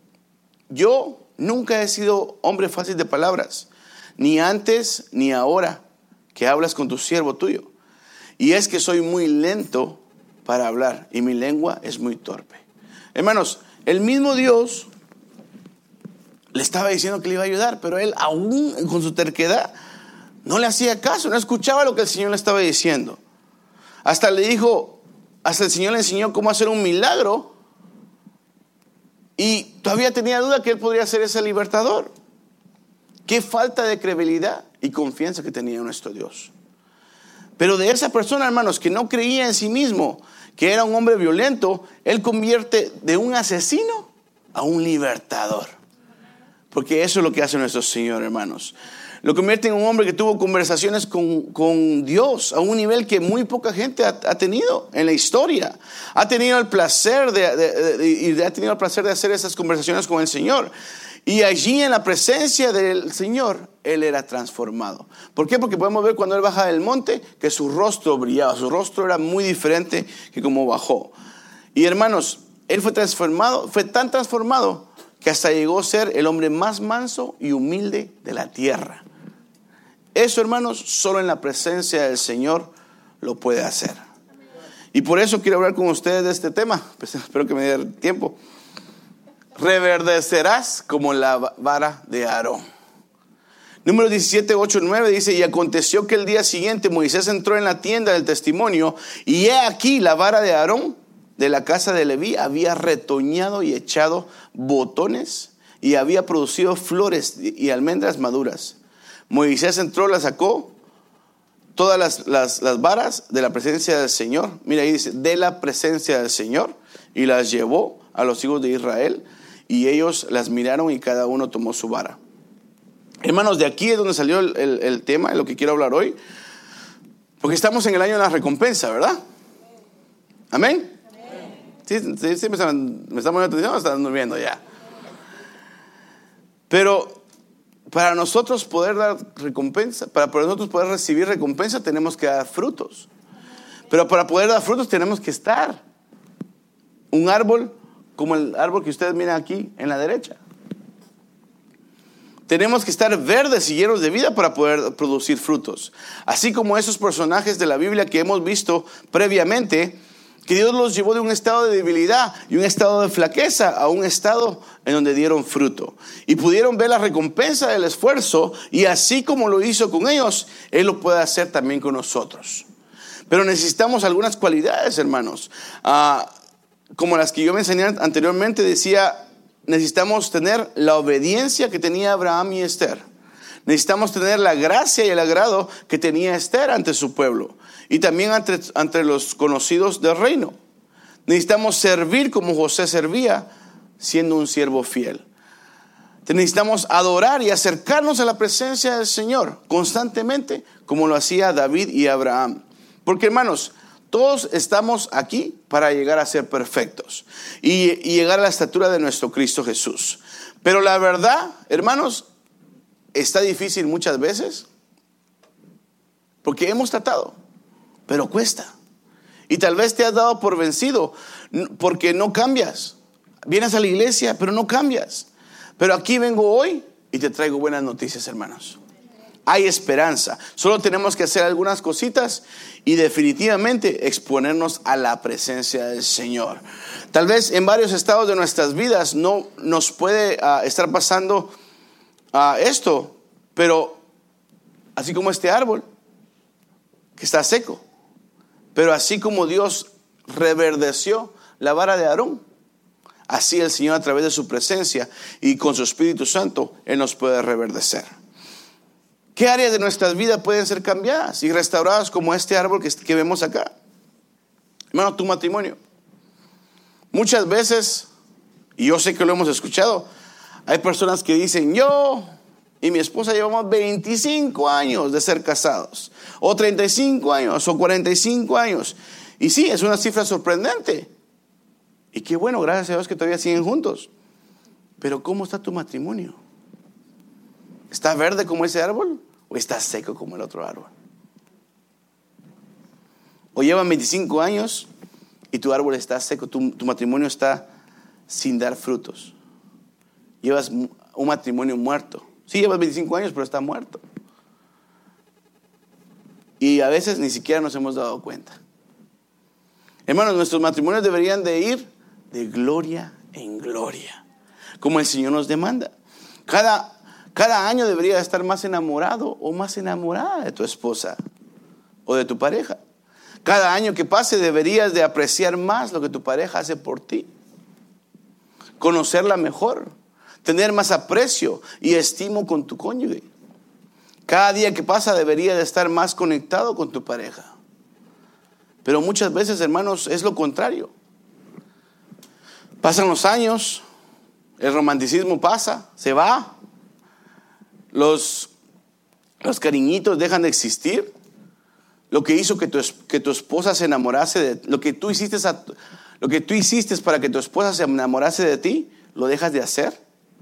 Speaker 1: yo nunca he sido hombre fácil de palabras, ni antes ni ahora que hablas con tu siervo tuyo. Y es que soy muy lento para hablar y mi lengua es muy torpe. Hermanos, el mismo Dios le estaba diciendo que le iba a ayudar, pero él aún con su terquedad no le hacía caso, no escuchaba lo que el Señor le estaba diciendo. Hasta el Señor le enseñó cómo hacer un milagro y todavía tenía duda que él podría ser ese libertador. Qué falta de credibilidad y confianza que tenía nuestro Dios. Pero de esa persona, hermanos, que no creía en sí mismo, que era un hombre violento, él convierte de un asesino a un libertador. Porque eso es lo que hace nuestro Señor, hermanos. Lo convierte en un hombre que tuvo conversaciones con Dios a un nivel que muy poca gente ha tenido en la historia. Ha tenido el placer de hacer esas conversaciones con el Señor. Y allí en la presencia del Señor, él era transformado. ¿Por qué? Porque podemos ver cuando él baja del monte que su rostro brillaba. Su rostro era muy diferente que como bajó. Y hermanos, él fue tan transformado que hasta llegó a ser el hombre más manso y humilde de la tierra. Eso, hermanos, solo en la presencia del Señor lo puede hacer. Y por eso quiero hablar con ustedes de este tema. Pues espero que me dé tiempo. Reverdecerás como la vara de Aarón. Número 17, 8, 9 dice, y aconteció que el día siguiente Moisés entró en la tienda del testimonio, y he aquí la vara de Aarón de la casa de Leví había retoñado y echado botones, y había producido flores y almendras maduras. Moisés entró, la sacó, todas las varas de la presencia del Señor. Mira ahí dice, de la presencia del Señor, y las llevó a los hijos de Israel, y ellos las miraron y cada uno tomó su vara. Hermanos, de aquí es donde salió el tema de lo que quiero hablar hoy, porque estamos en el año de la recompensa, ¿verdad? ¿Amén? Sí, me están poniendo atención o están durmiendo ya. Pero para nosotros poder dar recompensa, para nosotros poder recibir recompensa, tenemos que dar frutos. Pero para poder dar frutos tenemos que estar. Un árbol como el árbol que ustedes miran aquí en la derecha. Tenemos que estar verdes y llenos de vida para poder producir frutos. Así como esos personajes de la Biblia que hemos visto previamente, que Dios los llevó de un estado de debilidad y un estado de flaqueza a un estado en donde dieron fruto. Y pudieron ver la recompensa del esfuerzo, y así como lo hizo con ellos, Él lo puede hacer también con nosotros. Pero necesitamos algunas cualidades, hermanos. Como las que yo mencioné anteriormente, decía, necesitamos tener la obediencia que tenía Abraham y Esther. Necesitamos tener la gracia y el agrado que tenía Esther ante su pueblo. Y también ante los conocidos del reino. Necesitamos servir como José servía, siendo un siervo fiel. Necesitamos adorar y acercarnos a la presencia del Señor constantemente, como lo hacía David y Abraham. Porque, hermanos, todos estamos aquí para llegar a ser perfectos y llegar a la estatura de nuestro Cristo Jesús. Pero la verdad, hermanos, está difícil muchas veces, porque hemos tratado, pero cuesta. Y tal vez te has dado por vencido porque no cambias. Vienes a la iglesia, pero no cambias. Pero aquí vengo hoy y te traigo buenas noticias, hermanos. Hay esperanza. Solo tenemos que hacer algunas cositas y definitivamente exponernos a la presencia del Señor. Tal vez en varios estados de nuestras vidas no nos puede estar pasando esto, pero así como este árbol que está seco, pero así como Dios reverdeció la vara de Aarón, así el Señor, a través de su presencia y con su Espíritu Santo, Él nos puede reverdecer. ¿Qué áreas de nuestras vidas pueden ser cambiadas y restauradas como este árbol que vemos acá? Hermano, tu matrimonio. Muchas veces, y yo sé que lo hemos escuchado, hay personas que dicen, yo y mi esposa llevamos 25 años de ser casados, o 35 años, o 45 años. Y sí, es una cifra sorprendente. Y qué bueno, gracias a Dios que todavía siguen juntos. Pero ¿cómo está tu matrimonio? ¿Está verde como ese árbol o está seco como el otro árbol? O llevan 25 años y tu árbol está seco, tu matrimonio está sin dar frutos. Llevas un matrimonio muerto. Sí, llevas 25 años, pero está muerto. Y a veces ni siquiera nos hemos dado cuenta. Hermanos, nuestros matrimonios deberían de ir de gloria en gloria, como el Señor nos demanda. Cada año debería estar más enamorado o más enamorada de tu esposa o de tu pareja. Cada año que pase deberías de apreciar más lo que tu pareja hace por ti. Conocerla mejor, tener más aprecio y estimo con tu cónyuge. Cada día que pasa debería de estar más conectado con tu pareja. Pero muchas veces, hermanos, es lo contrario. Pasan los años, el romanticismo pasa, se va. Los cariñitos dejan de existir. Lo que hizo que tu esposa se enamorase de lo que tú hiciste para que tu esposa se enamorase de ti, lo dejas de hacer.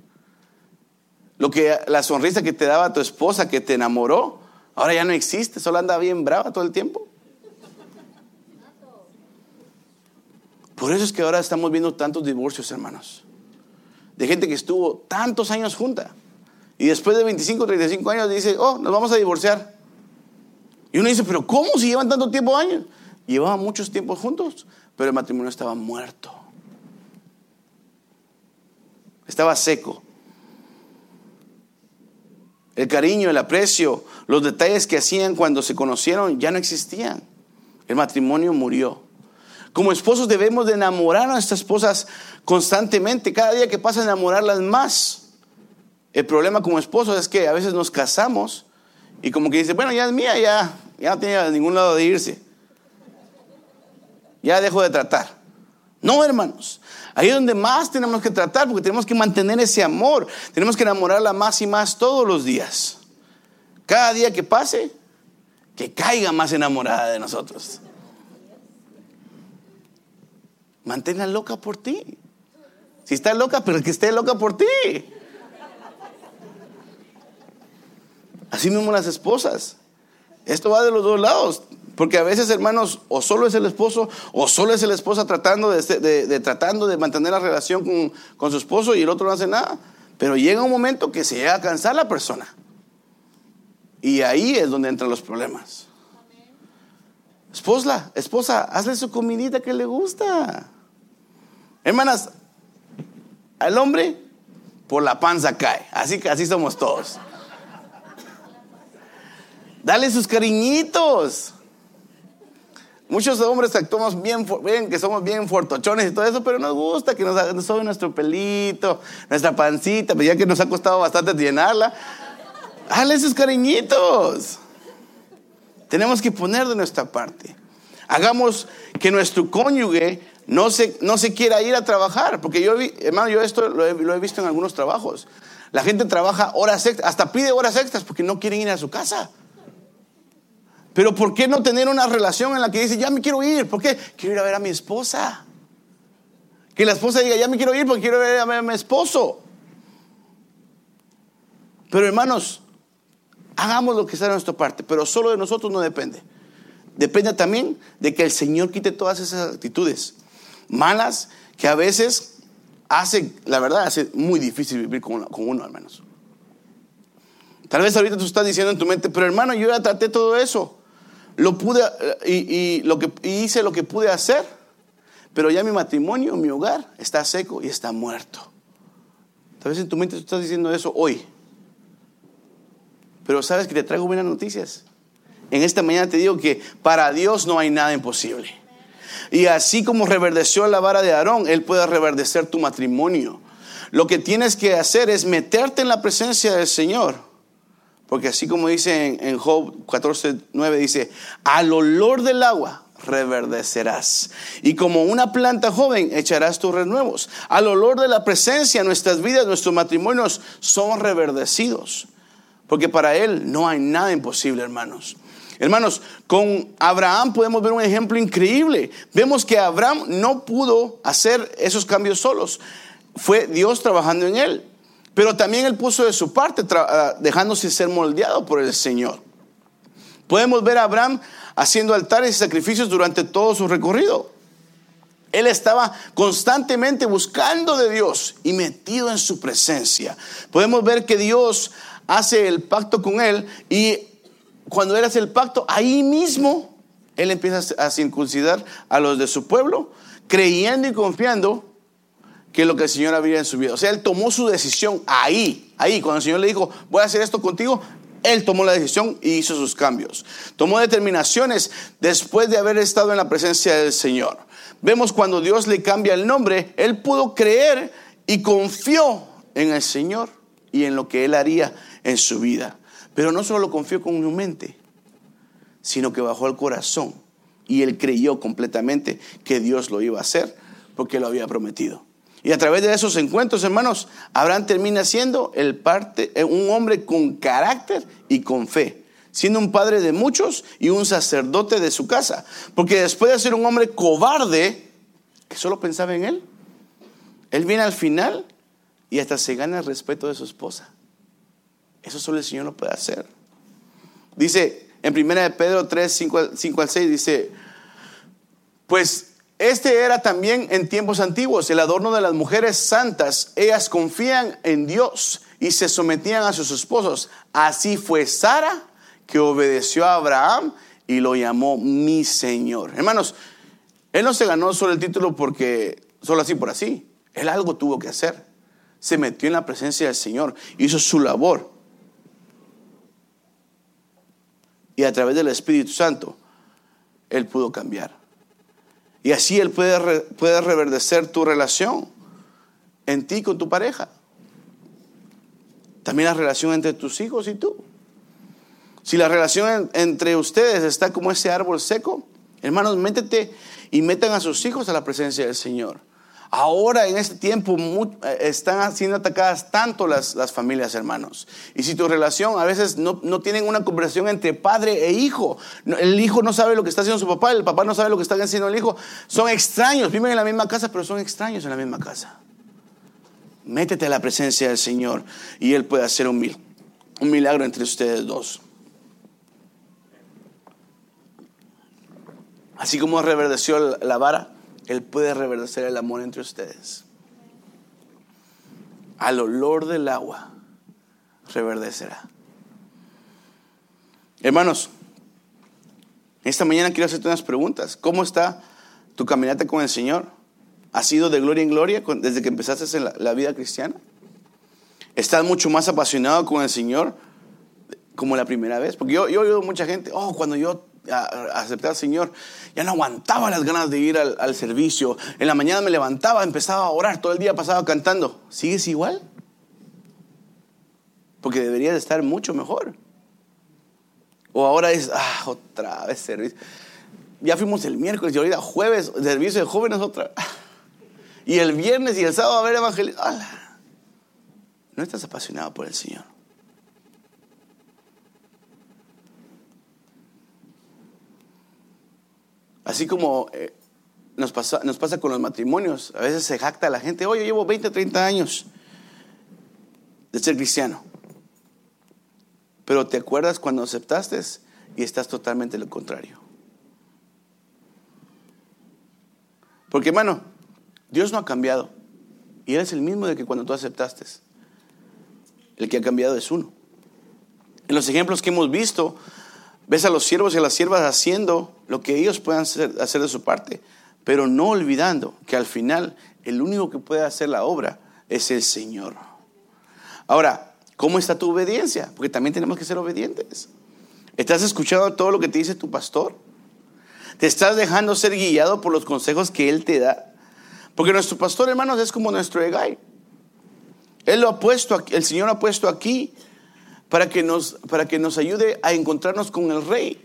Speaker 1: La sonrisa que te daba tu esposa que te enamoró, ahora ya no existe, solo anda bien brava todo el tiempo. Por eso es que ahora estamos viendo tantos divorcios, hermanos, de gente que estuvo tantos años junta y después de 25, 35 años dice, nos vamos a divorciar. Y uno dice, pero ¿cómo si llevan tanto tiempo, años? Llevaban muchos tiempos juntos, pero el matrimonio estaba muerto. Estaba seco. El cariño, el aprecio, los detalles que hacían cuando se conocieron ya no existían. El matrimonio murió. Como esposos debemos de enamorar a nuestras esposas constantemente. Cada día que pasa, enamorarlas más. El problema como esposos es que a veces nos casamos y como que dice, bueno, ya es mía, ya no tiene a ningún lado de irse. Ya dejo de tratar. No, hermanos. Ahí es donde más tenemos que tratar, porque tenemos que mantener ese amor. Tenemos que enamorarla más y más todos los días. Cada día que pase, que caiga más enamorada de nosotros. Manténla loca por ti. Si está loca, pero que esté loca por ti. Así mismo las esposas. Esto va de los dos lados. Porque a veces, hermanos, o solo es el esposo o solo es la esposa tratando de mantener la relación con su esposo y el otro no hace nada. Pero llega un momento que se llega a cansar la persona. Y ahí es donde entran los problemas. Esposa, hazle su comidita que le gusta. Hermanas, al hombre por la panza cae. Así somos todos. Dale sus cariñitos. Muchos hombres actuamos bien, que somos bien fortochones y todo eso, pero nos gusta que nos sobe nuestro pelito, nuestra pancita, pues ya que nos ha costado bastante llenarla. Dale sus cariñitos. Tenemos que poner de nuestra parte. Hagamos que nuestro cónyuge no se quiera ir a trabajar. Porque yo esto lo he visto en algunos trabajos. La gente trabaja horas extras, hasta pide horas extras porque no quieren ir a su casa. Pero ¿por qué no tener una relación en la que dice, ya me quiero ir? ¿Por qué? Quiero ir a ver a mi esposa. Que la esposa diga, ya me quiero ir porque quiero ver a mi esposo. Pero hermanos, hagamos lo que sea de nuestra parte, pero solo de nosotros no depende. Depende también de que el Señor quite todas esas actitudes malas que a veces hace muy difícil vivir con uno, hermanos. Tal vez ahorita tú estás diciendo en tu mente, pero hermano, yo ya traté todo eso. Lo pude y hice lo que pude hacer, pero ya mi matrimonio, mi hogar está seco y está muerto. Tal vez en tu mente tú estás diciendo eso hoy. Pero sabes que te traigo buenas noticias. En esta mañana te digo que para Dios no hay nada imposible. Y así como reverdeció la vara de Aarón, Él puede reverdecer tu matrimonio. Lo que tienes que hacer es meterte en la presencia del Señor. Porque así como dice en Job 14:9, dice, al olor del agua reverdecerás. Y como una planta joven echarás tus renuevos. Al olor de la presencia, nuestras vidas, nuestros matrimonios son reverdecidos. Porque para Él no hay nada imposible, hermanos. Hermanos, con Abraham podemos ver un ejemplo increíble. Vemos que Abraham no pudo hacer esos cambios solos. Fue Dios trabajando en él. Pero también él puso de su parte, dejándose ser moldeado por el Señor. Podemos ver a Abraham haciendo altares y sacrificios durante todo su recorrido. Él estaba constantemente buscando de Dios y metido en su presencia. Podemos ver que Dios hace el pacto con él, y cuando él hace el pacto, ahí mismo él empieza a circuncidar a los de su pueblo, creyendo y confiando que lo que el Señor había en su vida. O sea, él tomó su decisión ahí, cuando el Señor le dijo, voy a hacer esto contigo, él tomó la decisión y hizo sus cambios. Tomó determinaciones después de haber estado en la presencia del Señor. Vemos cuando Dios le cambia el nombre, él pudo creer y confió en el Señor y en lo que él haría en su vida. Pero no solo lo confió con su mente, sino que bajó el corazón y él creyó completamente que Dios lo iba a hacer porque lo había prometido. Y a través de esos encuentros, hermanos, Abraham termina siendo un hombre con carácter y con fe, siendo un padre de muchos y un sacerdote de su casa. Porque después de ser un hombre cobarde que solo pensaba en él viene al final y hasta se gana el respeto de su esposa. Eso solo el Señor lo puede hacer. Dice en 1 Pedro 3, 5 al 6, dice, pues este era también en tiempos antiguos el adorno de las mujeres santas. Ellas confían en Dios y se sometían a sus esposos. Así fue Sara, que obedeció a Abraham y lo llamó mi Señor. Hermanos, él no se ganó solo el título porque solo así por así. Él algo tuvo que hacer. Se metió en la presencia del Señor, hizo su labor. Y a través del Espíritu Santo, él pudo cambiar. Y así él puede reverdecer tu relación en ti con tu pareja. También la relación entre tus hijos y tú. Si la relación entre ustedes está como ese árbol seco, hermanos, métete y metan a sus hijos a la presencia del Señor. Ahora en este tiempo están siendo atacadas tanto las familias, hermanos. Y si tu relación a veces no tienen una conversación entre padre e hijo, el hijo no sabe lo que está haciendo su papá, el papá no sabe lo que está haciendo el hijo, son extraños, viven en la misma casa, pero son extraños en la misma casa. Métete a la presencia del Señor y Él puede hacer un milagro entre ustedes dos. Así como reverdeció la vara, Él puede reverdecer el amor entre ustedes. al olor del agua reverdecerá. Hermanos, esta mañana quiero hacerte unas preguntas. ¿Cómo está tu caminata con el Señor? ¿Has ido de gloria en gloria desde que empezaste en la vida cristiana? ¿Estás mucho más apasionado con el Señor como la primera vez? Porque yo he oído mucha gente, cuando yo acepté al Señor, ya no aguantaba las ganas de ir al servicio. En la mañana me levantaba, empezaba a orar, todo el día pasaba cantando. ¿Sigues igual? Porque deberías de estar mucho mejor. O ahora es, otra vez servicio. Ya fuimos el miércoles y ahorita jueves, servicio de jóvenes otra. Y el viernes y el sábado a ver evangelismo. No estás apasionado por el Señor. Así como nos pasa con los matrimonios. A veces se jacta la gente, yo llevo 20, 30 años de ser cristiano. Pero te acuerdas cuando aceptaste y estás totalmente lo contrario. Porque, hermano, Dios no ha cambiado. Y Él es el mismo de que cuando tú aceptaste. El que ha cambiado es uno. En los ejemplos que hemos visto, ves a los siervos y a las siervas haciendo lo que ellos puedan hacer de su parte, pero no olvidando que al final el único que puede hacer la obra es el Señor. Ahora, ¿cómo está tu obediencia? Porque también tenemos que ser obedientes. ¿Estás escuchando todo lo que te dice tu pastor? ¿Te estás dejando ser guiado por los consejos que Él te da? Porque nuestro pastor, hermanos, es como nuestro Egay. El Señor lo ha puesto aquí para que nos ayude a encontrarnos con el Rey.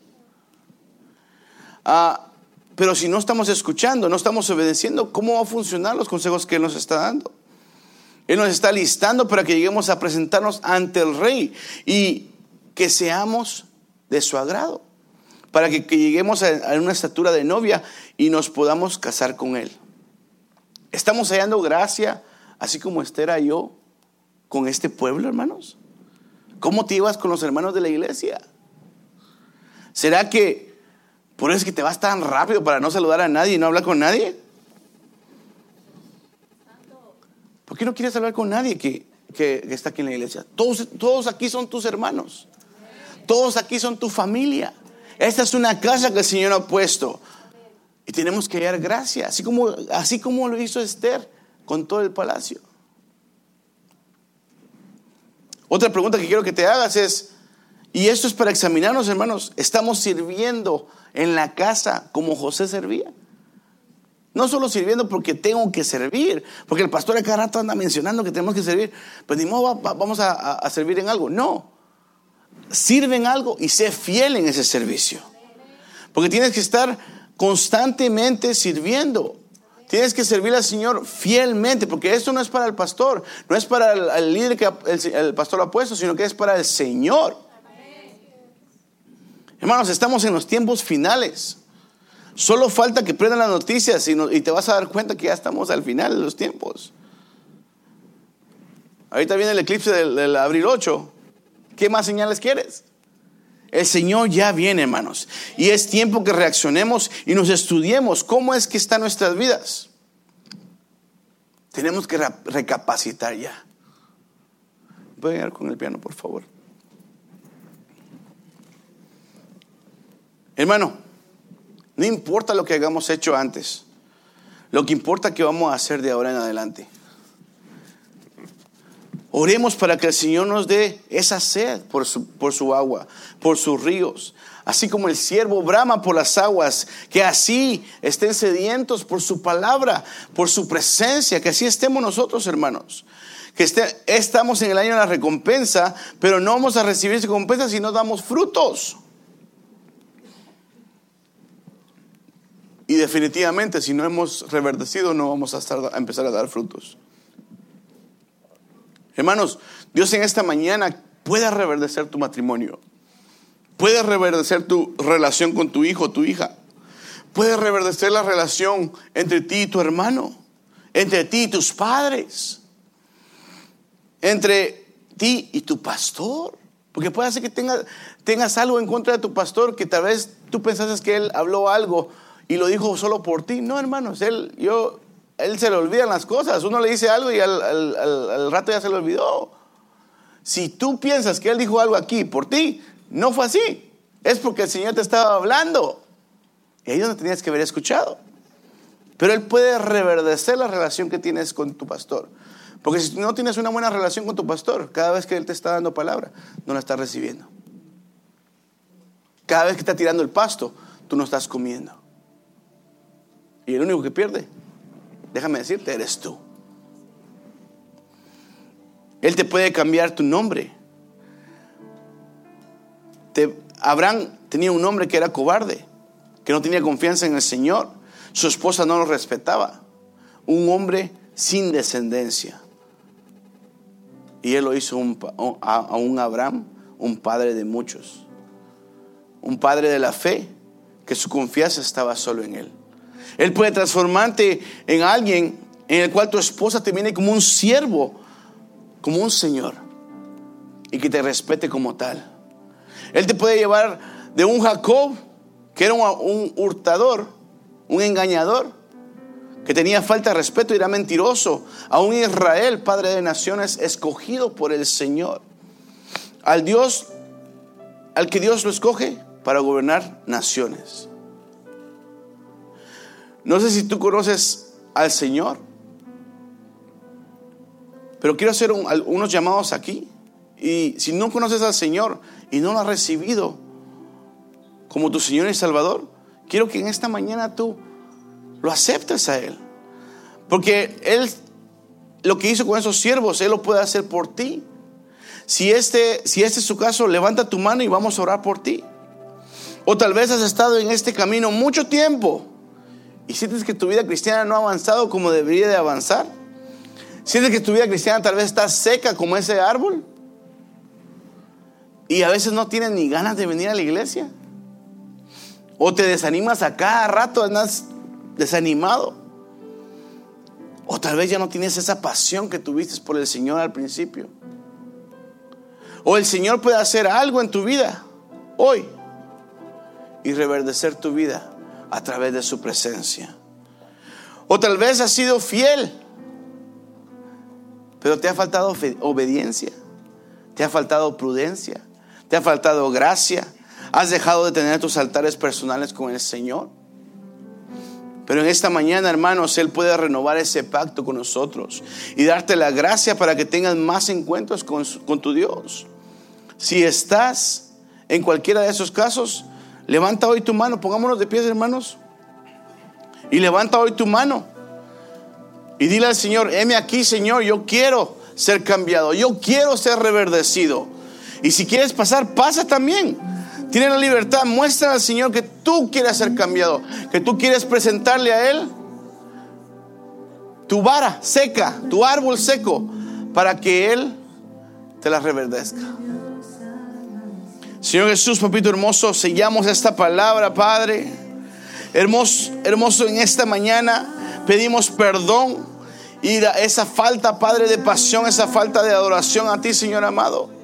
Speaker 1: Pero si no estamos escuchando, no estamos obedeciendo, ¿cómo va a funcionar los consejos que Él nos está dando? Él nos está listando para que lleguemos a presentarnos ante el Rey y que seamos de su agrado, para que lleguemos a una estatura de novia y nos podamos casar con Él. ¿Estamos hallando gracia, así como Esther yo, con este pueblo, hermanos? ¿Cómo te llevas con los hermanos de la iglesia? ¿Será que por eso es que te vas tan rápido para no saludar a nadie y no hablar con nadie? ¿Por qué no quieres hablar con nadie que está aquí en la iglesia? Todos aquí son tus hermanos. Todos aquí son tu familia. Esta es una casa que el Señor ha puesto. Y tenemos que hallar gracia, así como lo hizo Esther con todo el palacio. Otra pregunta que quiero que te hagas es, y esto es para examinarnos, hermanos, ¿estamos sirviendo en la casa como José servía? No solo sirviendo porque tengo que servir, porque el pastor a cada rato anda mencionando que tenemos que servir, pues ni modo vamos a servir en algo. No, sirve en algo y sé fiel en ese servicio, porque tienes que estar constantemente sirviendo. Tienes que servir al Señor fielmente, porque esto no es para el pastor, no es para el líder que el pastor ha puesto, sino que es para el Señor. Hermanos, estamos en los tiempos finales. Solo falta que prendan las noticias y te vas a dar cuenta que ya estamos al final de los tiempos. Ahorita viene el eclipse del abril 8. ¿Qué más señales quieres? El Señor ya viene, hermanos. Y es tiempo que reaccionemos y nos estudiemos cómo es que están nuestras vidas. Tenemos que recapacitar ya. ¿Puedo llegar con el piano, por favor? Hermano, no importa lo que hayamos hecho antes. Lo que importa es que vamos a hacer de ahora en adelante. Oremos para que el Señor nos dé esa sed por su agua, por sus ríos. Así como el siervo brama por las aguas, que así estén sedientos por su palabra, por su presencia, que así estemos nosotros, hermanos. Que estamos en el año de la recompensa, pero no vamos a recibir esa recompensa si no damos frutos. Y definitivamente, si no hemos reverdecido, no vamos a empezar a dar frutos. Hermanos, Dios en esta mañana puede reverdecer tu matrimonio. Puede reverdecer tu relación con tu hijo o tu hija. Puede reverdecer la relación entre ti y tu hermano. Entre ti y tus padres. Entre ti y tu pastor. Porque puede ser que tengas algo en contra de tu pastor, que tal vez tú pensaste que él habló algo y lo dijo solo por ti. No, hermanos, yo él se le olvidan las cosas. Uno le dice algo y al rato ya se le olvidó. Si tú piensas que él dijo algo aquí por ti, no fue así. Es porque el Señor te estaba hablando. Y ahí es donde tenías que haber escuchado. Pero Él puede reverdecer la relación que tienes con tu pastor. Porque si no tienes una buena relación con tu pastor, cada vez que Él te está dando palabra, no la estás recibiendo. Cada vez que está tirando el pasto, tú no estás comiendo. Y el único que pierde, déjame decirte, eres tú. Él te puede cambiar tu nombre. Abraham tenía un nombre que era cobarde, que no tenía confianza en el Señor. Su esposa no lo respetaba. Un hombre sin descendencia. Y Él lo hizo a un Abraham, un padre de muchos. Un padre de la fe, que su confianza estaba solo en Él. Él puede transformarte en alguien en el cual tu esposa te viene como un siervo, como un señor, y que te respete como tal. Él te puede llevar de un Jacob, que era un hurtador, un engañador, que tenía falta de respeto y era mentiroso, a un Israel, padre de naciones, escogido por el Señor. Al que Dios lo escoge para gobernar naciones. No sé si tú conoces al Señor, pero quiero hacer unos llamados aquí. Y si no conoces al Señor y no lo has recibido como tu Señor y Salvador, quiero que en esta mañana tú lo aceptes a Él. Porque Él, lo que hizo con esos siervos, Él lo puede hacer por ti. Si este es su caso, levanta tu mano y vamos a orar por ti. O tal vez has estado en este camino mucho tiempo y sientes que tu vida cristiana no ha avanzado como debería de avanzar. Sientes que tu vida cristiana tal vez está seca como ese árbol. Y a veces no tienes ni ganas de venir a la iglesia. O te desanimas a cada rato, andas desanimado. O tal vez ya no tienes esa pasión que tuviste por el Señor al principio. O el Señor puede hacer algo en tu vida hoy y reverdecer tu vida a través de su presencia. O tal vez has sido fiel, pero te ha faltado obediencia, te ha faltado prudencia, te ha faltado gracia. Has dejado de tener tus altares personales con el Señor. Pero en esta mañana, hermanos, Él puede renovar ese pacto con nosotros y darte la gracia para que tengas más encuentros con tu Dios. Si estás en cualquiera de esos casos, levanta hoy tu mano. Pongámonos de pies, hermanos, y levanta hoy tu mano y dile al Señor: heme aquí, Señor, yo quiero ser cambiado, yo quiero ser reverdecido. Y si quieres pasar, pasa también. Tienes la libertad. Muestra al Señor que tú quieres ser cambiado, que tú quieres presentarle a Él tu vara seca, tu árbol seco, para que Él te la reverdezca. Señor Jesús, papito hermoso, sellamos esta palabra, Padre. Hermoso, en esta mañana pedimos perdón y esa falta, Padre, de pasión, esa falta de adoración a ti, Señor amado.